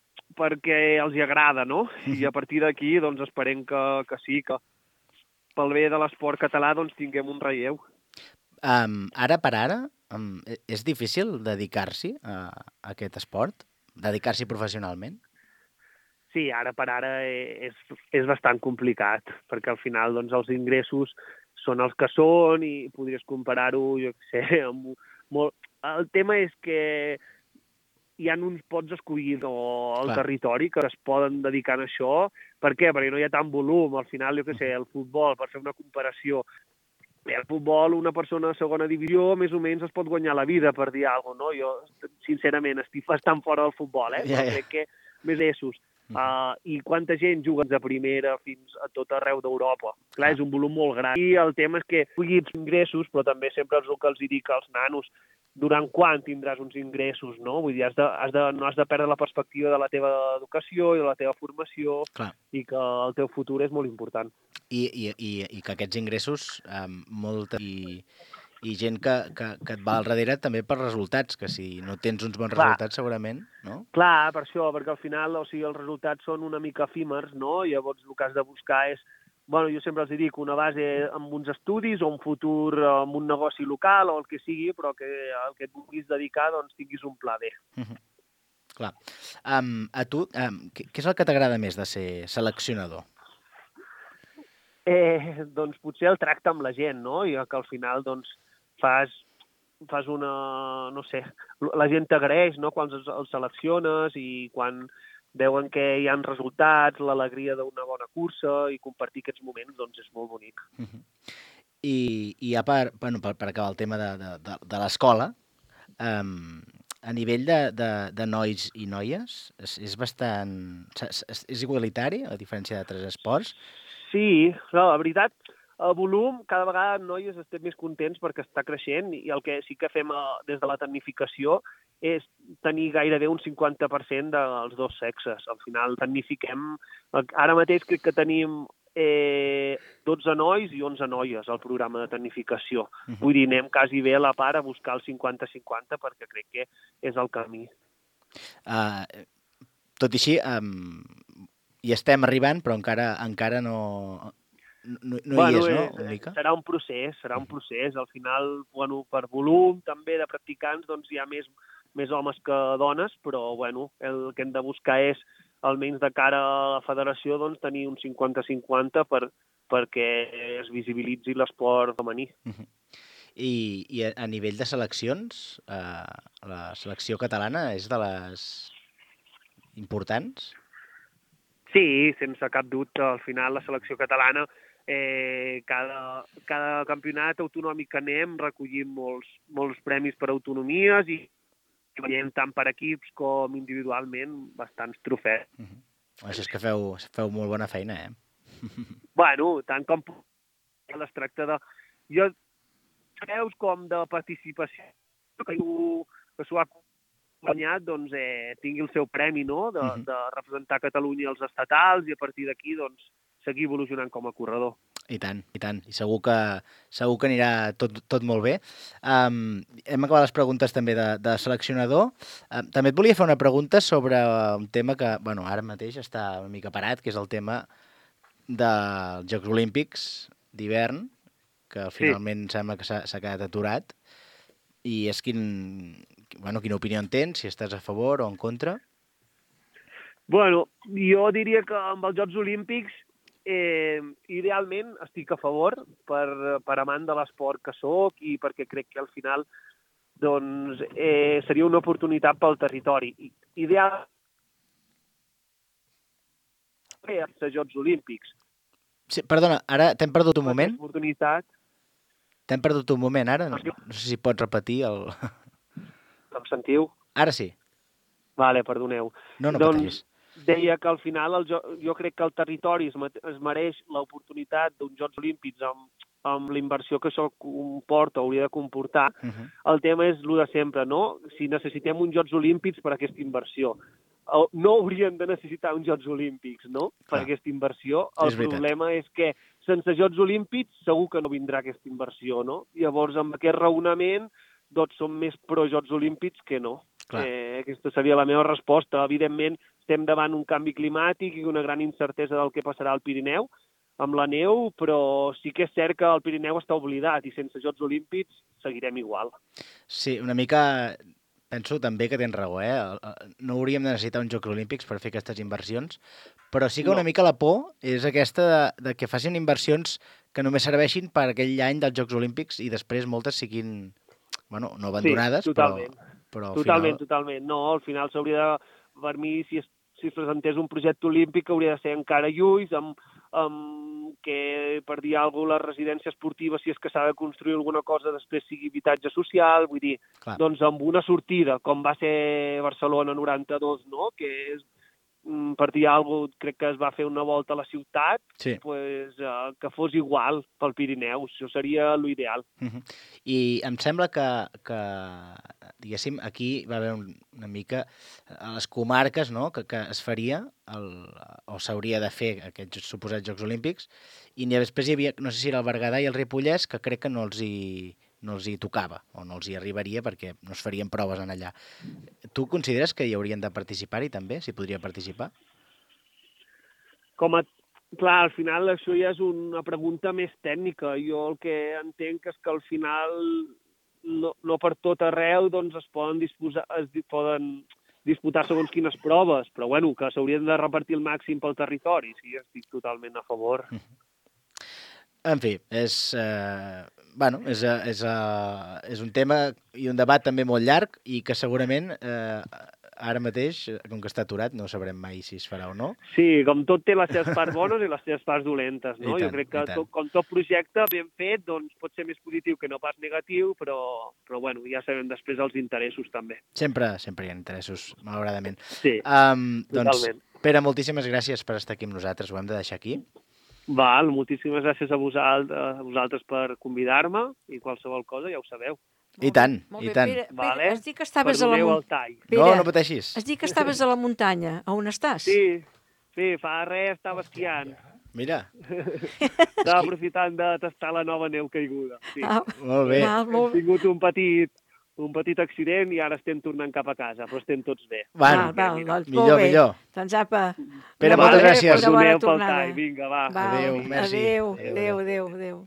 perquè els hi agrada, no? I a partir d'aquí doncs, esperem que, que sí, que pel bé de l'esport català doncs, tinguem un relleu. Um, ara per ara, um, és difícil dedicar-s'hi a, a aquest esport? Dedicar-s'hi professionalment? Sí, ara per ara és, és bastant complicat, perquè al final doncs, els ingressos són els que són i podries comparar-ho, jo què sé, amb molt... El tema és que hi ha uns pots escollits al Clar. territori que es poden dedicar a això. Per què? Perquè no hi ha tant volum. Al final, jo què sé, el futbol, per fer una comparació, el futbol, una persona de segona divisió, més o menys es pot guanyar la vida, per dir alguna cosa, no? Jo, sincerament, estic bastant fora del futbol, eh? Ja, ja. Però crec que més essos. Uh, I quanta gent juga de primera fins a tot arreu d'Europa. Clar, és un volum molt gran. I el tema és que puguis ingressos, però també sempre és el que els dic als nanos, durant quan tindràs uns ingressos, no? Vull dir, has de, has de, no has de perdre la perspectiva de la teva educació i de la teva formació. Clar. I que el teu futur és molt important. I, i, i, i que aquests ingressos, um, molta... I... i gent que, que, que et va al darrere també per resultats, que si no tens uns bons Clar. resultats segurament, no? Clar, per això, perquè al final, o sigui, els resultats són una mica efímers, no? I llavors el que has de buscar és, bueno, jo sempre els dic, una base amb uns estudis o un futur amb un negoci local o el que sigui, però que el que et vulguis dedicar, doncs tinguis un pla B. Uh -huh. Clar. Um, a tu, um, què és el que t'agrada més de ser seleccionador? Eh, doncs potser el tracte amb la gent, no? I que al final, doncs, fas, fas una... no sé, la gent t'agraeix, no?, quan els, els selecciones i quan veuen que hi ha resultats, l'alegria d'una bona cursa i compartir aquests moments, doncs és molt bonic. Uh -huh. I, i ja per, bueno, per, per acabar el tema de, de, de, de l'escola, um, a nivell de, de, de nois i noies, és, és bastant... És, és igualitari, a diferència d'altres esports? Sí, no, la veritat, el volum, cada vegada noies estem més contents perquè està creixent i el que sí que fem des de la tecnificació és tenir gairebé un cinquanta per cent dels dos sexes. Al final tecnifiquem, ara mateix crec que tenim eh, dotze nois i onze noies al programa de tecnificació. Uh -huh. Vull dir, anem quasi bé a la part a buscar el cinquanta cinquanta perquè crec que és el camí. Uh, tot i així, um, hi estem arribant, però encara encara no... No, no bueno, hi és, no? Eh, Una mica? Serà un procés, serà un procés. Al final, bueno, per volum també de practicants doncs hi ha més, més homes que dones, però bueno, el que hem de buscar és, almenys de cara a la federació, doncs tenir un cinquanta cinquanta per, perquè es visibilitzi l'esport femení. Uh-huh. I, I a nivell de seleccions, eh, la selecció catalana és de les importants? Sí, sense cap dubte. Al final la selecció catalana, eh, cada, cada campionat autonòmic que anem recollim molts, molts premis per autonomies i veiem tant per equips com individualment bastants trofeus. Uh-huh. Això és que feu, feu molt bona feina, eh? Bueno, tant com es tracta de... Jo veus com de participació que, que s'ho ha guanyat, doncs eh, tingui el seu premi, no?, de, uh-huh. de representar Catalunya als estatals i a partir d'aquí, doncs, seguir evolucionant com a corredor. I tant, i tant. I segur que, segur que anirà tot, tot molt bé. Um, hem acabat les preguntes també de, de seleccionador. Um, també et volia fer una pregunta sobre un tema que, bueno, ara mateix està una mica parat, que és el tema dels Jocs Olímpics d'hivern, que finalment sí. sembla que s'ha quedat aturat. I és quin, bueno, quina opinió en tens, si estàs a favor o en contra? Bueno, jo diria que amb els Jocs Olímpics eh, idealment estic a favor per, per amant de l'esport que sóc i perquè crec que al final doncs, eh, seria una oportunitat pel territori. Ideal els Jocs Olímpics. Sí, perdona, ara t'hem perdut un moment. Oportunitat. T'hem perdut un moment, ara. No, no sé si pots repetir el... Em sentiu? Ara sí. Vale, perdoneu. No, no doncs, pateixis. Deia que al final el jo, jo crec que el territori es, es mereix l'oportunitat d'uns Jocs Olímpics amb, amb la inversió que això comporta, hauria de comportar. Uh-huh. El tema és el de sempre, no? Si necessitem uns Jocs Olímpics per a aquesta inversió. No haurien de necessitar uns Jocs Olímpics, no?, per Clar. aquesta inversió. El és problema és que sense Jocs Olímpics segur que no vindrà aquesta inversió, no? Llavors, amb aquest raonament, doncs som més pro-Jocs Olímpics que no. Eh, aquesta seria la meva resposta. Evidentment, estem davant un canvi climàtic i una gran incertesa del que passarà al Pirineu amb la neu, però sí que és cert que el Pirineu està oblidat i sense Jocs Olímpics seguirem igual. Sí, una mica... Penso també que tens raó, eh? No hauríem de necessitar uns Jocs Olímpics per fer aquestes inversions, però sí que una no. mica la por és aquesta de, de que facin inversions que només serveixin per aquell any dels Jocs Olímpics i després moltes siguin, bueno, no abandonades, sí, totalment. però... però totalment, final... totalment. No, al final s'hauria de... Per mi, si es, si es presentés un projecte olímpic, hauria de ser encara lluís, amb, amb que, per dir alguna cosa, la residència esportiva, si és que s'ha de construir alguna cosa, després sigui habitatge social, vull dir, Clar. doncs amb una sortida, com va ser Barcelona noranta-dos, no?, que és, per dir alguna cosa, crec que es va fer una volta a la ciutat, sí. pues, uh, que fos igual pel Pirineu, això seria l'ideal. Uh-huh. I em sembla que, que, diguéssim, aquí va haver un, una mica a les comarques, no?, que, que es faria el, o s'hauria de fer aquests suposats Jocs Olímpics, i després hi havia, no sé si era el Berguedà i el Ripollès, que crec que no els hi, no els hi tocava, o no els hi arribaria perquè no es farien proves en allà. Tu consideres que hi haurien de participar-hi també, si podria participar? Com a... Clar, al final això ja és una pregunta més tècnica. Jo el que entenc és que al final no, no per tot arreu doncs, es poden disposar, es poden disputar segons quines proves, però bueno, que s'haurien de repartir el màxim pel territori, sí, estic totalment a favor. En fi, és, eh, bueno, és, és, és un tema i un debat també molt llarg i que segurament eh, ara mateix, com que està aturat, no sabrem mai si es farà o no. Sí, com tot té les seves parts bones i les seves parts dolentes, no? Tant, jo crec que tot, com tot projecte ben fet doncs pot ser més positiu que no pas negatiu, però, però bueno, ja sabem després els interessos també. Sempre, sempre hi ha interessos, malauradament. Sí, um, doncs, totalment. Pere, moltíssimes gràcies per estar aquí amb nosaltres, ho hem de deixar aquí. Val, moltíssimes gràcies a vosaltres, a vosaltres per convidar-me i qualsevol cosa ja ho sabeu. I tant, Molt i bé, tant. Pere, Pere, vale? has dit que estaves a la Perdoneu el muntanya. tall. No, no pateixis. Has dit que estaves a la muntanya. A on estàs? Sí, sí, fa res estava esquiant. Mira. Estava aprofitant de tastar la nova neu caiguda. Sí. Ah, molt bé. ah, molt... He tingut un petit, un petit accident i ara estem tornant cap a casa, però estem tots bé. Bueno, ah, val, doncs, millor, bé. millor. Doncs apa. Pere, Una moltes bona- gràcies. una bona Perdoneu pel tornada. tall, vinga, va. Val, Adéu, merci. Adéu, Adéu, adéu, adéu, adéu.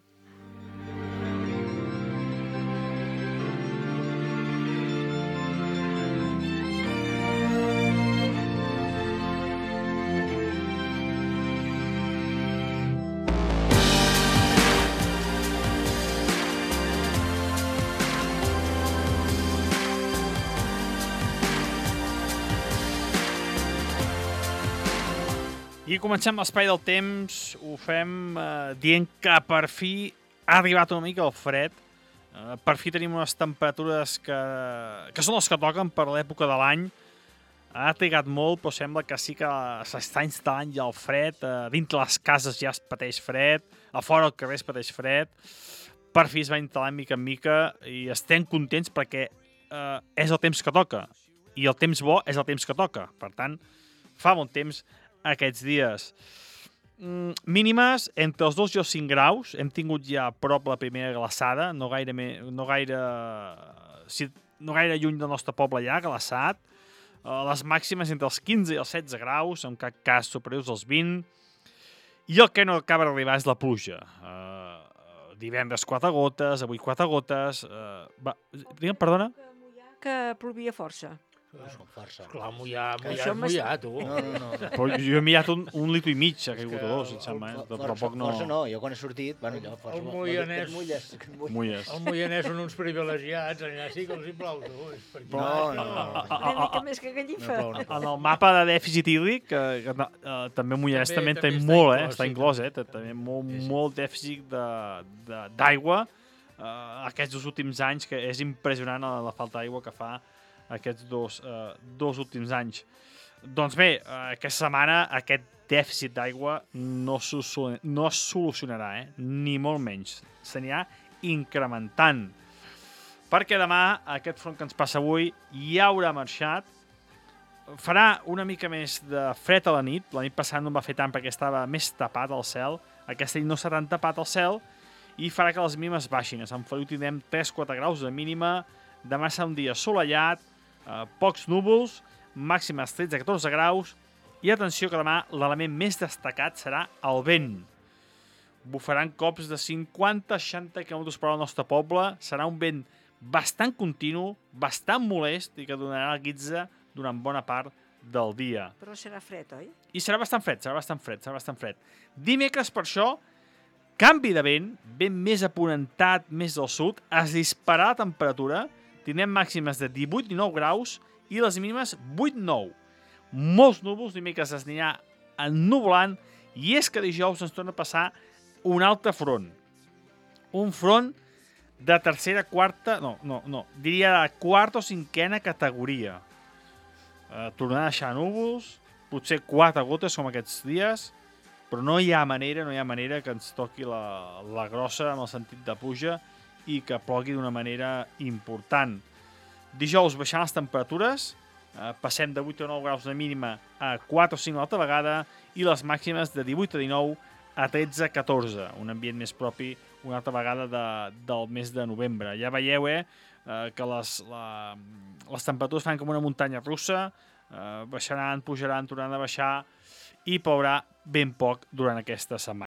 I comencem l'espai del temps, ho fem eh, dient que per fi ha arribat una mica el fred. Eh, per fi tenim unes temperatures que, que són les que toquen per l'època de l'any. Ha trigat molt, però sembla que sí que s'està instal·lant ja el fred. Eh, dintre les cases ja es pateix fred, a fora al carrer es pateix fred. Per fi es va instal·lant mica en mica i estem contents perquè eh, és el temps que toca. I el temps bo és el temps que toca. Per tant, fa bon temps aquests dies. Mm, mínimes, entre els dos i els cinc graus. Hem tingut ja a prop la primera glaçada, no gaire, me, no gaire, si, no gaire lluny del nostre poble ja, glaçat. Uh, les màximes entre els quinze i els setze graus, en cap cas superiors als vint. I el que no acaba d'arribar és la pluja. Uh, divendres quatre gotes, avui quatre gotes. Uh, va, digue'm, perdona? Que plovia força. Són força. Esclar, mullar, mullar, Això m'es- mullar, tu. No, no, no. Però jo he mirat un, un litro i mig, ha caigut que a dos, em el- sembla. Eh? For- Però Força, tampoc no... força no, jo quan he sortit, bueno, allò, força... El vol- moianès- vol dir que et mulles, que et mulles. Mulles. El Moianès són uns privilegiats, allà sí que els hi plau, tu. És perquè... No, no, no. Una mica més que No gallifa. plou, no plou. En el mapa de dèficit hídric, eh, que, eh, també Moianès També- també, també té està molt, eh? inclòs, Està sí, inclòs, eh? també. Té també molt, Sí, sí. molt dèficit de- de- d'aigua. Eh, aquests dos últims anys, que és impressionant la, la falta d'aigua que fa aquests dos, eh, dos últims anys. Doncs bé, eh, aquesta setmana aquest dèficit d'aigua no, solu- no es solucionarà, eh? Ni molt menys. S'anirà incrementant. Perquè demà, aquest front que ens passa avui ja haurà marxat. Farà una mica més de fred a la nit. La nit passada no en va fer tant perquè estava més tapat el cel. Aquesta nit no serà tan tapat el cel i farà que les mínimes baixin. A Sant Feliu tindrem tres a quatre graus de mínima. Demà serà un dia assolellat, eh, pocs núvols, màximes tretze a catorze graus. I atenció que demà l'element més destacat serà el vent. Bufaran cops de cinquanta a seixanta quilòmetres per hora al nostre poble. Serà un vent bastant continu, bastant molest i que donarà la guitza durant bona part del dia. Però serà fred, oi? I serà bastant fred, serà bastant fred, serà bastant fred. Dimecres, per això, canvi de vent, vent més aponentat, més del sud, es dispararà la temperatura, tindrem màximes de divuit a dinou graus i les mínimes vuit a nou. Molts núvols, dimecres es anirà ennuvolant i és que dijous ens torna a passar un altre front. Un front de tercera, quarta, no, no, no, diria de quarta o cinquena categoria. Eh, tornarà a deixar núvols, potser quatre gotes com aquests dies, però no hi ha manera, no hi ha manera que ens toqui la, la grossa en el sentit de pluja i que plogui d'una manera important. Dijous baixant les temperatures, eh, passem de vuit a nou graus de mínima a quatre o cinc a l'altra vegada i les màximes de divuit a dinou a tretze a catorze, un ambient més propi una altra vegada de, del mes de novembre. Ja veieu eh, eh, que les, la, les temperatures fan com una muntanya russa, eh, baixaran, pujaran, tornaran a baixar i plourà ben poc durant aquesta setmana.